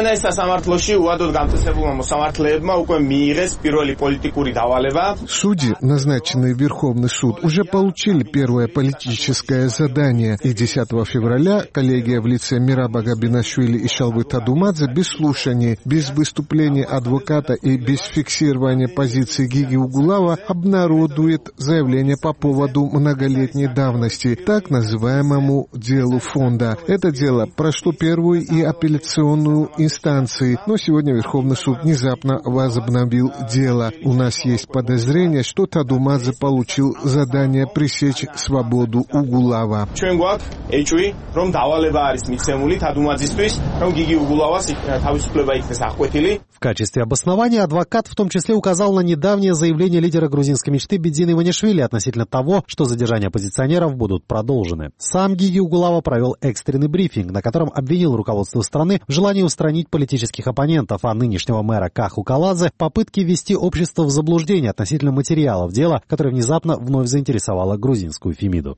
Судьи, назначенные в Верховный суд, уже получили первое политическое задание. И 10 февраля коллегия в лице Мираба Габинашвили и Шалвы Тадумадзе без слушания, без выступления адвоката и без фиксирования позиции Гиги Угулава обнародует заявление по поводу многолетней давности, так называемому делу фонда. Это дело прошло первую и апелляционную инстанции, но сегодня Верховный суд внезапно возобновил дело. У нас есть подозрение, что Тадумадзе получил задание пресечь свободу Угулава. В качестве обоснования адвокат в том числе указал на недавнее заявление лидера грузинской мечты Бедзины Иванишвили относительно того, что задержания оппозиционеров будут продолжены. Сам Гиги Угулава провел экстренный брифинг, на котором обвинил руководство страны в желании устранить политических оппонентов, а нынешнего мэра Каху Каладзе в попытке ввести общество в заблуждение относительно материалов дела, которое внезапно вновь заинтересовало грузинскую Фемиду.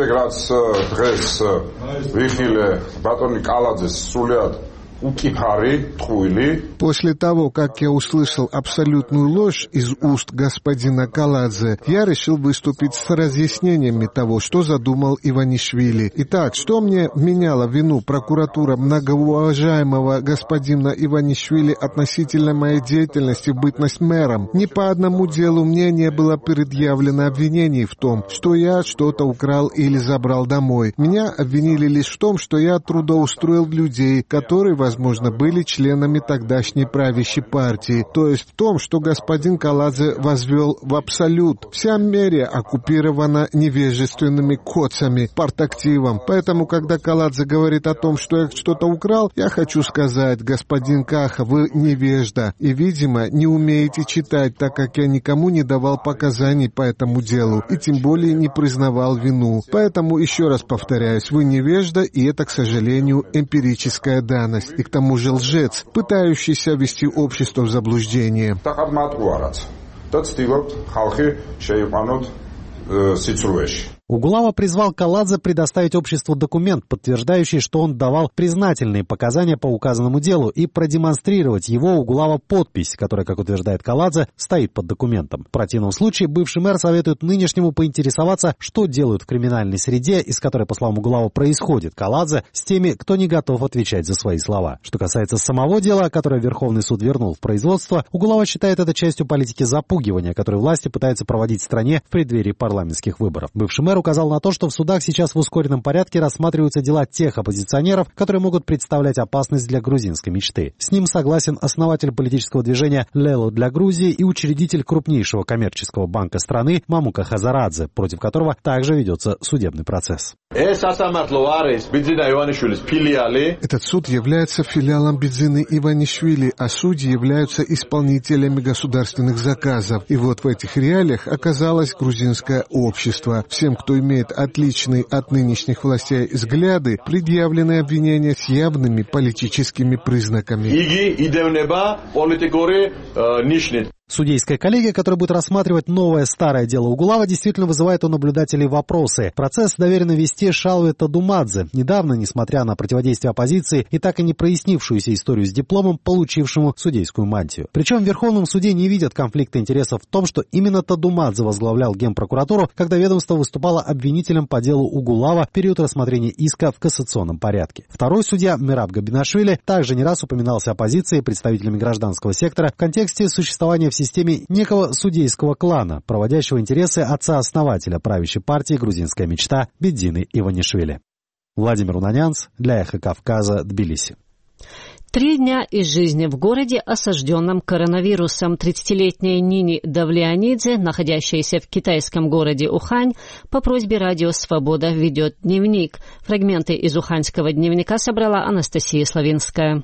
После того, как я услышал абсолютную ложь из уст господина Каладзе, я решил выступить с разъяснениями того, что задумал Иванишвили. Итак, что мне вменяла в вину прокуратура многоуважаемого господина Иванишвили относительно моей деятельности в бытность мэром? Ни по одному делу мне не было предъявлено обвинений в том, что я что-то украл или забрал домой. Меня обвинили лишь в том, что я трудоустроил людей, которые, возможно, были членами тогдашней правящей партии. То есть в том, что господин Каладзе возвел в абсолют. Вся Мерия оккупирована невежественными коцами, партактивом. Поэтому, когда Каладзе говорит о том, что я что-то украл, я хочу сказать: господин Каха, вы невежда. И, видимо, не умеете читать, так как я никому не давал показаний по этому делу. И тем более не признавал вину. Поэтому, еще раз повторяюсь, вы невежда, и это, к сожалению, эмпирическая данность. И к тому же лжец, пытающийся ввести общество в заблуждение. Угулава призвал Каладзе предоставить обществу документ, подтверждающий, что он давал признательные показания по указанному делу, и продемонстрировать его Угулава подпись, которая, как утверждает Каладзе, стоит под документом. В противном случае бывший мэр советует нынешнему поинтересоваться, что делают в криминальной среде, из которой, по словам Угулава, происходит Каладзе, с теми, кто не готов отвечать за свои слова. Что касается самого дела, которое Верховный суд вернул в производство, Угулава считает это частью политики запугивания, которую власти пытаются проводить в стране в преддверии парламентских выборов. Бывший мэр указал на то, что в судах сейчас в ускоренном порядке рассматриваются дела тех оппозиционеров, которые могут представлять опасность для грузинской мечты. С ним согласен основатель политического движения «Лело для Грузии» и учредитель крупнейшего коммерческого банка страны Мамука Хазарадзе, против которого также ведется судебный процесс. Этот суд является филиалом Бидзины Иванишвили, а судьи являются исполнителями государственных заказов. И вот в этих реалиях оказалось грузинское общество. Всем, кто имеет отличные от нынешних властей взгляды, предъявлены обвинения с явными политическими признаками. Судейская коллегия, которая будет рассматривать новое старое дело Угулава, действительно вызывает у наблюдателей вопросы. Процесс доверено вести Шалве Тадумадзе, недавно, несмотря на противодействие оппозиции и так и не прояснившуюся историю с дипломом, получившему судейскую мантию. Причем в Верховном суде не видят конфликта интересов в том, что именно Тадумадзе возглавлял Генпрокуратуру, когда ведомство выступало обвинителем по делу Угулава в период рассмотрения иска в кассационном порядке. Второй судья Мераб Габинашвили также не раз упоминался оппозицией, представителями гражданского сектора в контексте существования в системе некого судейского клана, проводящего интересы отца-основателя правящей партии «Грузинская мечта» Бидзины Иванишвили. Владимир Унанянц для «Эхо Кавказа», Тбилиси. 3 дня из жизни в городе, осажденном коронавирусом. 30-летняя Нини Давлеонидзе, находящаяся в китайском городе Ухань, по просьбе радио «Свобода» ведет дневник. Фрагменты из уханьского дневника собрала Анастасия Славинская.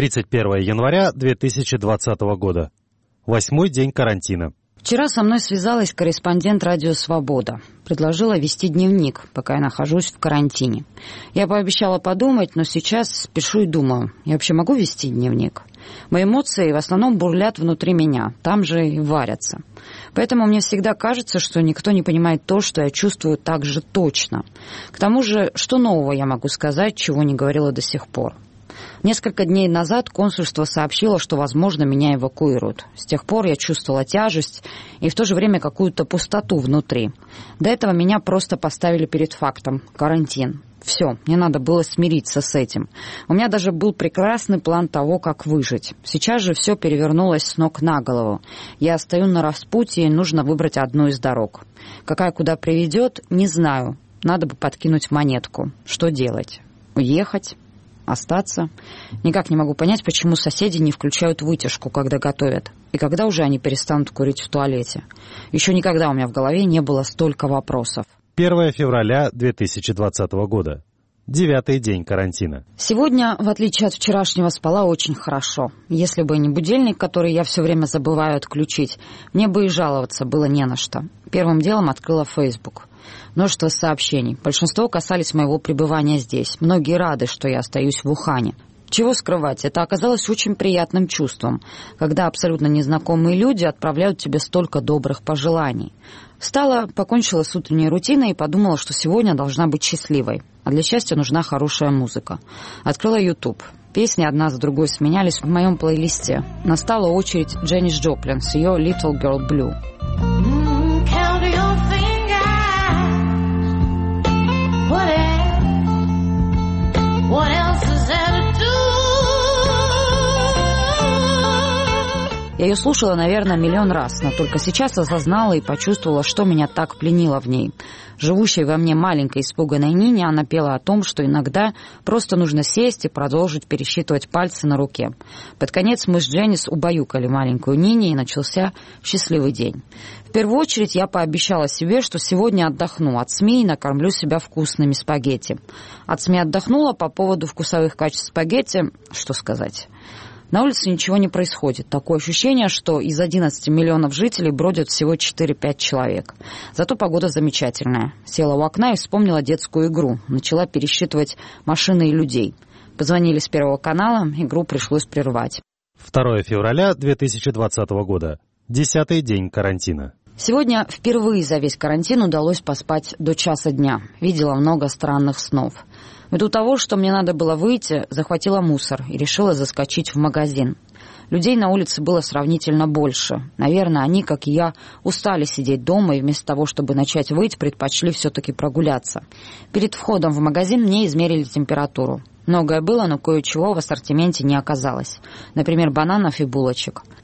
31 января 2020 года. 8-й день карантина. Вчера со мной связалась корреспондент радио «Свобода». Предложила вести дневник, пока я нахожусь в карантине. Я пообещала подумать, но сейчас пишу и думаю, я вообще могу вести дневник? Мои эмоции в основном бурлят внутри меня, там же и варятся. Поэтому мне всегда кажется, что никто не понимает то, что я чувствую так же точно. К тому же, что нового я могу сказать, чего не говорила до сих пор? Несколько дней назад консульство сообщило, что, возможно, меня эвакуируют. С тех пор я чувствовала тяжесть и в то же время какую-то пустоту внутри. До этого меня просто поставили перед фактом – карантин. Все, мне надо было смириться с этим. У меня даже был прекрасный план того, как выжить. Сейчас же все перевернулось с ног на голову. Я стою на распутье, и нужно выбрать одну из дорог. Какая куда приведет, не знаю. Надо бы подкинуть монетку. Что делать? Уехать? Остаться? Никак не могу понять, почему соседи не включают вытяжку, когда готовят. И когда уже они перестанут курить в туалете. Еще никогда у меня в голове не было столько вопросов. 1 февраля 2020 года. 9-й день карантина. Сегодня, в отличие от вчерашнего, спала очень хорошо. Если бы не будильник, который я все время забываю отключить, мне бы и жаловаться было не на что. Первым делом открыла Facebook. Множество сообщений. Большинство касались моего пребывания здесь. Многие рады, что я остаюсь в Ухане. Чего скрывать, это оказалось очень приятным чувством, когда абсолютно незнакомые люди отправляют тебе столько добрых пожеланий. Встала, покончила с утренней рутиной и подумала, что сегодня должна быть счастливой. А для счастья нужна хорошая музыка. Открыла YouTube. Песни одна за другой сменялись в моем плейлисте. Настала очередь Дженнис Джоплин с ее «Little Girl Blue». Я ее слушала, наверное, миллион раз, но только сейчас осознала и почувствовала, что меня так пленило в ней. Живущей во мне маленькой испуганной Нине она пела о том, что иногда просто нужно сесть и продолжить пересчитывать пальцы на руке. Под конец мы с Дженнис убаюкали маленькую Нине, и начался счастливый день. В первую очередь я пообещала себе, что сегодня отдохну от СМИ и накормлю себя вкусными спагетти. От СМИ отдохнула по поводу вкусовых качеств спагетти, что сказать. На улице ничего не происходит. Такое ощущение, что из 11 миллионов жителей бродят всего 4-5 человек. Зато погода замечательная. Села у окна и вспомнила детскую игру. Начала пересчитывать машины и людей. Позвонили с Первого канала, игру пришлось прервать. 2 февраля 2020 года. 10-й день карантина. Сегодня впервые за весь карантин удалось поспать до часа дня. Видела много странных снов. Ввиду того, что мне надо было выйти, захватила мусор и решила заскочить в магазин. Людей на улице было сравнительно больше. Наверное, они, как и я, устали сидеть дома и вместо того, чтобы начать выть, предпочли все-таки прогуляться. Перед входом в магазин мне измерили температуру. Многое было, но кое-чего в ассортименте не оказалось. Например, бананов и булочек.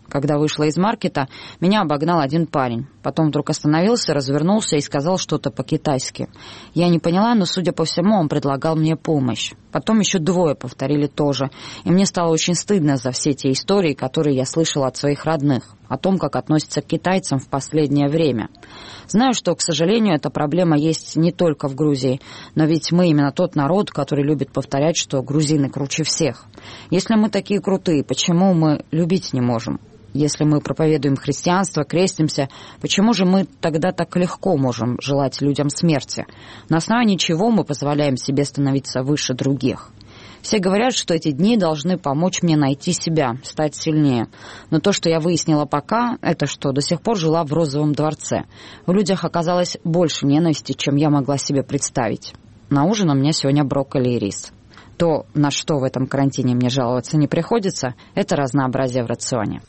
Когда вышла из маркета, меня обогнал один парень. Потом вдруг остановился, развернулся и сказал что-то по-китайски. Я не поняла, но, судя по всему, он предлагал мне помощь. Потом еще двое повторили тоже. И мне стало очень стыдно за все те истории, которые я слышала от своих родных, о том, как относятся к китайцам в последнее время. Знаю, что, к сожалению, эта проблема есть не только в Грузии, но ведь мы именно тот народ, который любит повторять, что грузины круче всех. Если мы такие крутые, почему мы любить не можем? Если мы проповедуем христианство, крестимся, почему же мы тогда так легко можем желать людям смерти? На основании чего мы позволяем себе становиться выше других? Все говорят, что эти дни должны помочь мне найти себя, стать сильнее. Но то, что я выяснила пока, это что до сих пор жила в Розовом дворце. В людях оказалось больше ненависти, чем я могла себе представить. На ужин у меня сегодня брокколи и рис. То, на что в этом карантине мне жаловаться не приходится, это разнообразие в рационе.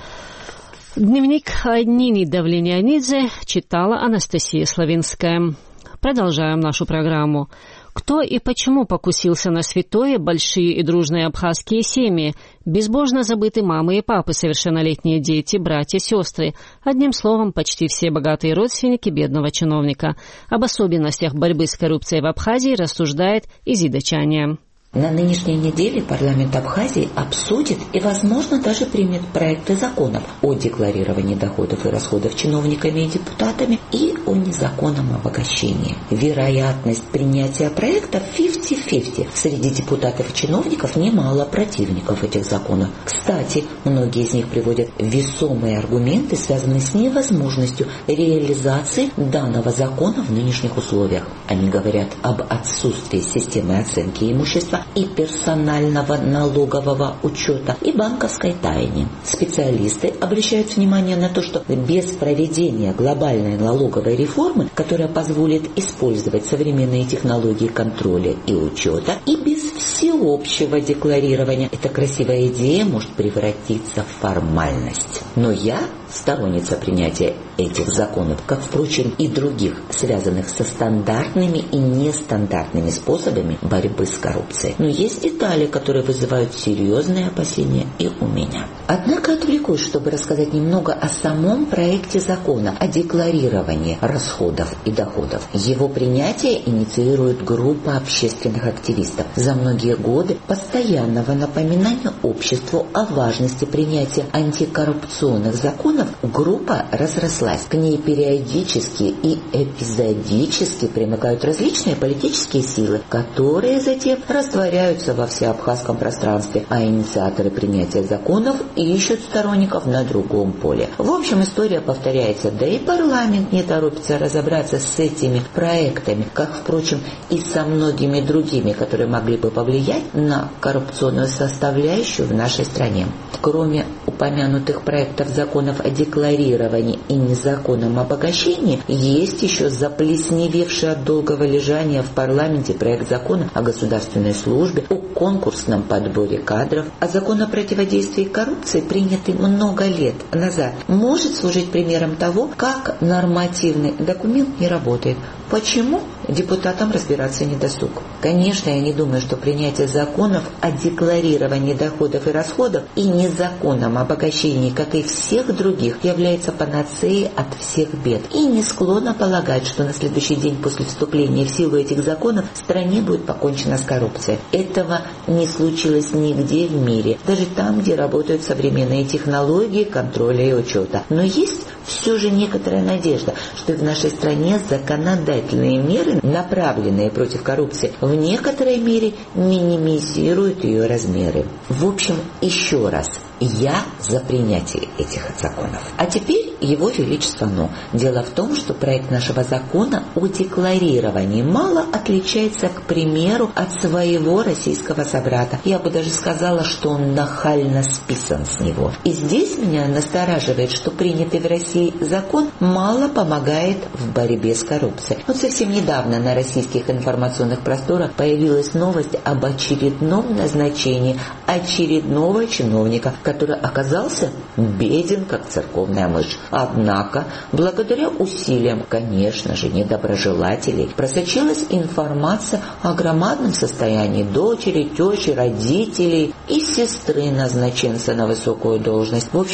Дневник Нины Давленианидзе читала Анастасия Славинская. Продолжаем нашу программу. Кто и почему покусился на святое большие и дружные абхазские семьи, безбожно забыты мамы и папы, совершеннолетние дети, братья, сестры, одним словом, почти все богатые родственники бедного чиновника. Об особенностях борьбы с коррупцией в Абхазии рассуждает Изида Чаня. На нынешней неделе парламент Абхазии обсудит и, возможно, даже примет проекты законов о декларировании доходов и расходов чиновниками и депутатами и о незаконном обогащении. Вероятность принятия проектов 50-50. Среди депутатов и чиновников немало противников этих законов. Кстати, многие из них приводят весомые аргументы, связанные с невозможностью реализации данного закона в нынешних условиях. Они говорят об отсутствии системы оценки имущества и персонального налогового учета и банковской тайне. Специалисты обращают внимание на то, что без проведения глобальной налоговой реформы, которая позволит использовать современные технологии контроля и учета, и без всеобщего декларирования, эта красивая идея может превратиться в формальность. Но я сторонница принятия этих законов, как, впрочем, и других, связанных со стандартными и нестандартными способами борьбы с коррупцией. Но есть детали, которые вызывают серьезные опасения и у меня. Однако отвлекусь, чтобы рассказать немного о самом проекте закона о декларировании расходов и доходов. Его принятие инициирует группа общественных активистов. За многие годы постоянного напоминания обществу о важности принятия антикоррупционных законов группа разрослась. К ней периодически и эпизодически примыкают различные политические силы, которые затем растворяются во всеабхазском пространстве, а инициаторы принятия законов ищут сторонников на другом поле. В общем, история повторяется, да и парламент не торопится разобраться с этими проектами, как, впрочем, и со многими другими, которые могли бы повлиять на коррупционную составляющую в нашей стране. Кроме упомянутых проектов законов о декларировании и незаконном обогащении, есть еще заплесневевший от долгого лежания в парламенте проект закона о государственной службе, о конкурсном подборе кадров, а закон о противодействии коррупции, принятый много лет назад, может служить примером того, как нормативный документ не работает. Почему? Депутатам разбираться не досуг. Конечно, я не думаю, что принятие законов о декларировании доходов и расходов и незаконном обогащении, как и всех других, является панацеей от всех бед. И не склонна полагать, что на следующий день после вступления в силу этих законов в стране будет покончено с коррупцией. Этого не случилось нигде в мире, даже там, где работают современные технологии контроля и учета. Но есть все же некоторая надежда, что в нашей стране законодательные меры, направленные против коррупции, в некоторой мере минимизируют ее размеры. В общем, еще раз, я за принятие этих законов. А теперь Его Величество Но. Дело в том, что проект нашего закона о декларировании мало отличается, к примеру, от своего российского собрата. Я бы даже сказала, что он нахально списан с него. И здесь меня настораживает, что принятый в России закон мало помогает в борьбе с коррупцией. Вот совсем недавно на российских информационных просторах появилась новость об очередном назначении очередного чиновника, который оказался беден, как церковная мышь. Однако, благодаря усилиям, конечно же, недоброжелателей, просочилась информация о громадном состоянии дочери, тещи, родителей и сестры назначенца на высокую должность. В общем,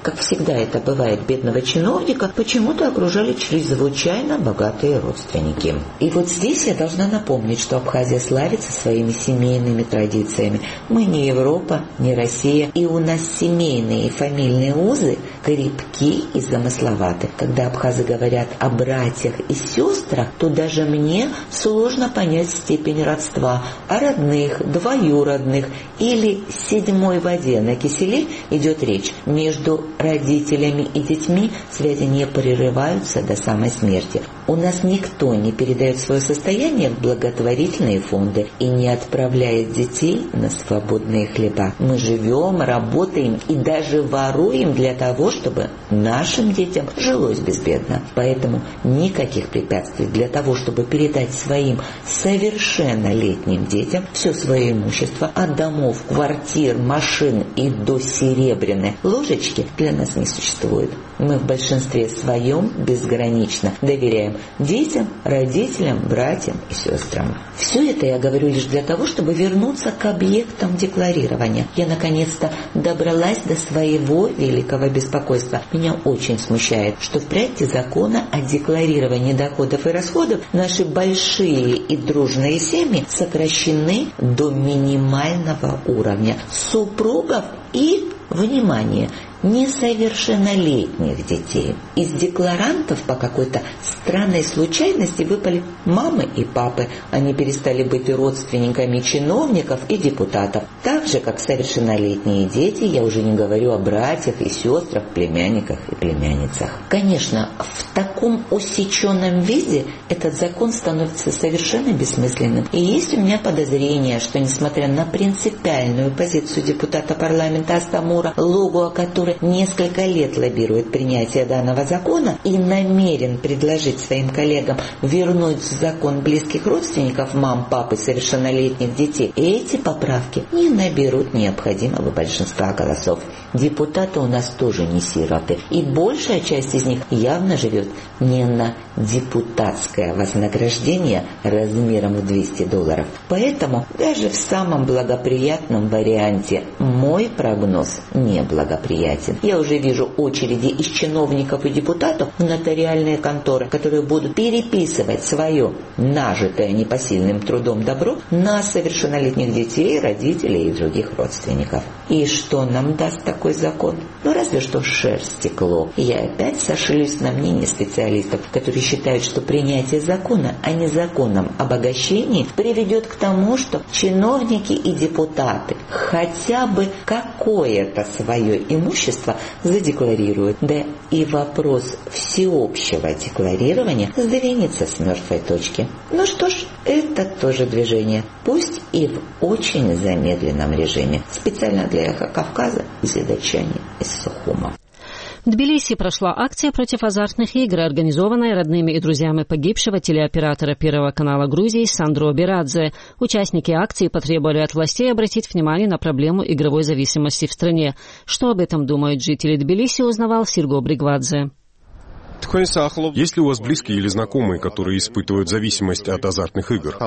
как всегда это бывает, бедного чиновника почему-то окружали чрезвычайно богатые родственники. И вот здесь я должна напомнить, что Абхазия славится своими семейными традициями. Мы не Европа, не Россия, и у нас семейные и фамильные узы крепки и замысловаты. Когда абхазы говорят о братьях и сестрах, то даже мне сложно понять степень родства. О родных, двоюродных или седьмой воде на киселе идет речь. Между родителями и детьми связи не прерываются до самой смерти. У нас никто не передает свое состояние в благотворительные фонды и не отправляет детей на свободные хлеба. Мы живем, работаем и даже воруем для того, чтобы нашим детям жилось безбедно. Поэтому никаких препятствий для того, чтобы передать своим совершеннолетним детям все свое имущество, от домов, квартир, машин и до серебряной ложечки, для нас не существует. Мы в большинстве своем безгранично доверяем детям, родителям, братьям и сестрам. Все это я говорю лишь для того, чтобы вернуться к объектам декларирования. Я наконец-то добралась до своего великого беспокойства. Меня очень смущает, что в проекте закона о декларировании доходов и расходов наши большие и дружные семьи сокращены до минимального уровня. Супругов и, внимание, несовершеннолетних детей. Из декларантов по какой-то странной случайности выпали мамы и папы. Они перестали быть родственниками чиновников и депутатов. Так же, как совершеннолетние дети, я уже не говорю о братьях и сестрах, племянниках и племянницах. Конечно, в таком усеченном виде этот закон становится совершенно бессмысленным. И есть у меня подозрение, что несмотря на принципиальную позицию депутата парламента Астамура, логу о которой несколько лет лоббирует принятие данного закона и намерен предложить своим коллегам вернуть в закон близких родственников мам, пап и совершеннолетних детей, эти поправки не наберут необходимого большинства голосов. Депутаты у нас тоже не сироты, и большая часть из них явно живет не на депутатское вознаграждение размером в $200. Поэтому даже в самом благоприятном варианте мой прогноз неблагоприятен. Я уже вижу очереди из чиновников и депутатов в нотариальные конторы, которые будут переписывать свое нажитое непосильным трудом добро на совершеннолетних детей, родителей и других родственников. И что нам даст такой закон? Ну, разве что шерсть стекло. И я опять сошлюсь на мнение специалистов, которые считают, что принятие закона, а не законом обогащения, приведет к тому, что чиновники и депутаты хотя бы какое-то свое имущество задекларируют. Да и вопрос всеобщего декларирования сдвинется с мертвой точки. Ну что ж, это тоже движение, пусть и в очень замедленном режиме. Специально для «Эхо Кавказа» Зидачане из Сухума. В Тбилиси прошла акция против азартных игр, организованная родными и друзьями погибшего телеоператора Первого канала Грузии Сандро Берадзе. Участники акции потребовали от властей обратить внимание на проблему игровой зависимости в стране. Что об этом думают жители Тбилиси, узнавал Сирго Бригвадзе. Есть ли у вас близкие или знакомые, которые испытывают зависимость от азартных игр?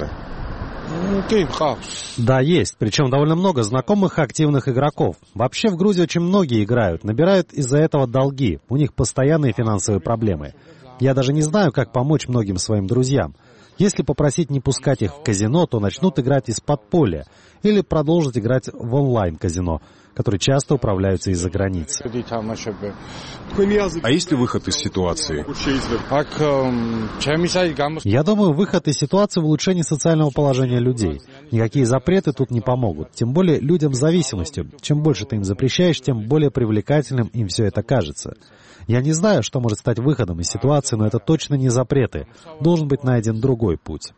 Да, есть. Причем довольно много знакомых активных игроков. Вообще в Грузии очень многие играют, набирают из-за этого долги. У них постоянные финансовые проблемы. Я даже не знаю, как помочь многим своим друзьям. Если попросить не пускать их в казино, то начнут играть из подполья или продолжить играть в онлайн-казино, которые часто управляются из-за границы. А есть ли выход из ситуации? Я думаю, выход из ситуации в улучшении социального положения людей. Никакие запреты тут не помогут. Тем более людям с зависимостью. Чем больше ты им запрещаешь, тем более привлекательным им все это кажется. Я не знаю, что может стать выходом из ситуации, но это точно не запреты. Должен быть найден другой путь.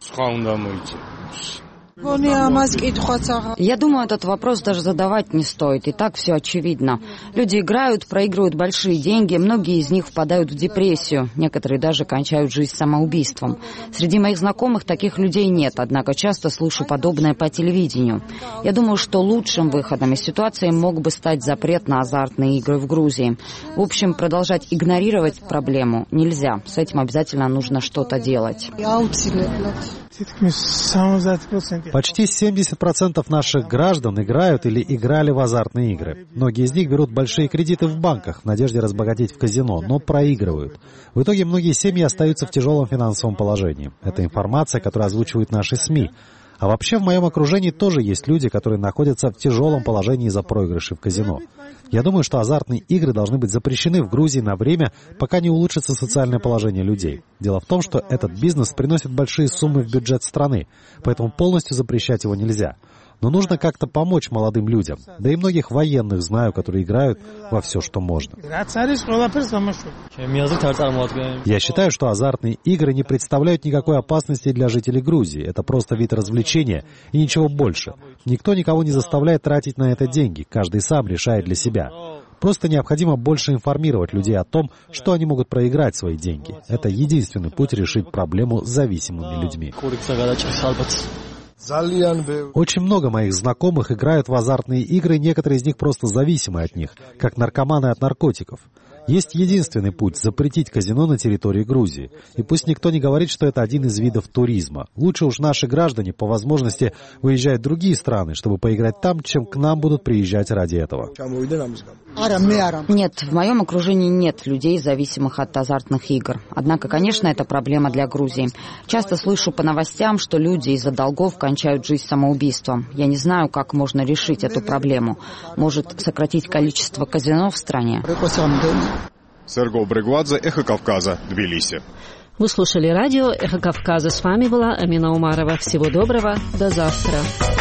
Я думаю, этот вопрос даже задавать не стоит, и так все очевидно. Люди играют, проигрывают большие деньги, многие из них впадают в депрессию, некоторые даже кончают жизнь самоубийством. Среди моих знакомых таких людей нет, однако часто слышу подобное по телевидению. Я думаю, что лучшим выходом из ситуации мог бы стать запрет на азартные игры в Грузии. В общем, продолжать игнорировать проблему нельзя, с этим обязательно нужно что-то делать. Почти 70% наших граждан играют или играли в азартные игры. Многие из них берут большие кредиты в банках в надежде разбогатеть в казино, но проигрывают. В итоге многие семьи остаются в тяжелом финансовом положении. Это информация, которую озвучивают наши СМИ. А вообще в моем окружении тоже есть люди, которые находятся в тяжелом положении из-за проигрышей в казино. Я думаю, что азартные игры должны быть запрещены в Грузии на время, пока не улучшится социальное положение людей. Дело в том, что этот бизнес приносит большие суммы в бюджет страны, поэтому полностью запрещать его нельзя. Но нужно как-то помочь молодым людям. Да и многих военных знаю, которые играют во все, что можно. Я считаю, что азартные игры не представляют никакой опасности для жителей Грузии. Это просто вид развлечения и ничего больше. Никто никого не заставляет тратить на это деньги. Каждый сам решает для себя. Просто необходимо больше информировать людей о том, что они могут проиграть свои деньги. Это единственный путь решить проблему с зависимыми людьми. Очень много моих знакомых играют в азартные игры, некоторые из них просто зависимы от них, как наркоманы от наркотиков. Есть единственный путь — запретить казино на территории Грузии. И пусть никто не говорит, что это один из видов туризма. Лучше уж наши граждане по возможности выезжают в другие страны, чтобы поиграть там, чем к нам будут приезжать ради этого. Нет, в моем окружении нет людей, зависимых от азартных игр. Однако, конечно, это проблема для Грузии. Часто слышу по новостям, что люди из-за долгов кончают жизнь самоубийством. Я не знаю, как можно решить эту проблему. Может, сократить количество казино в стране? Серго Брегвадзе, Эхо Кавказа, Тбилиси. Вы слушали радио «Эхо Кавказа». С вами была Амина Умарова. Всего доброго. До завтра.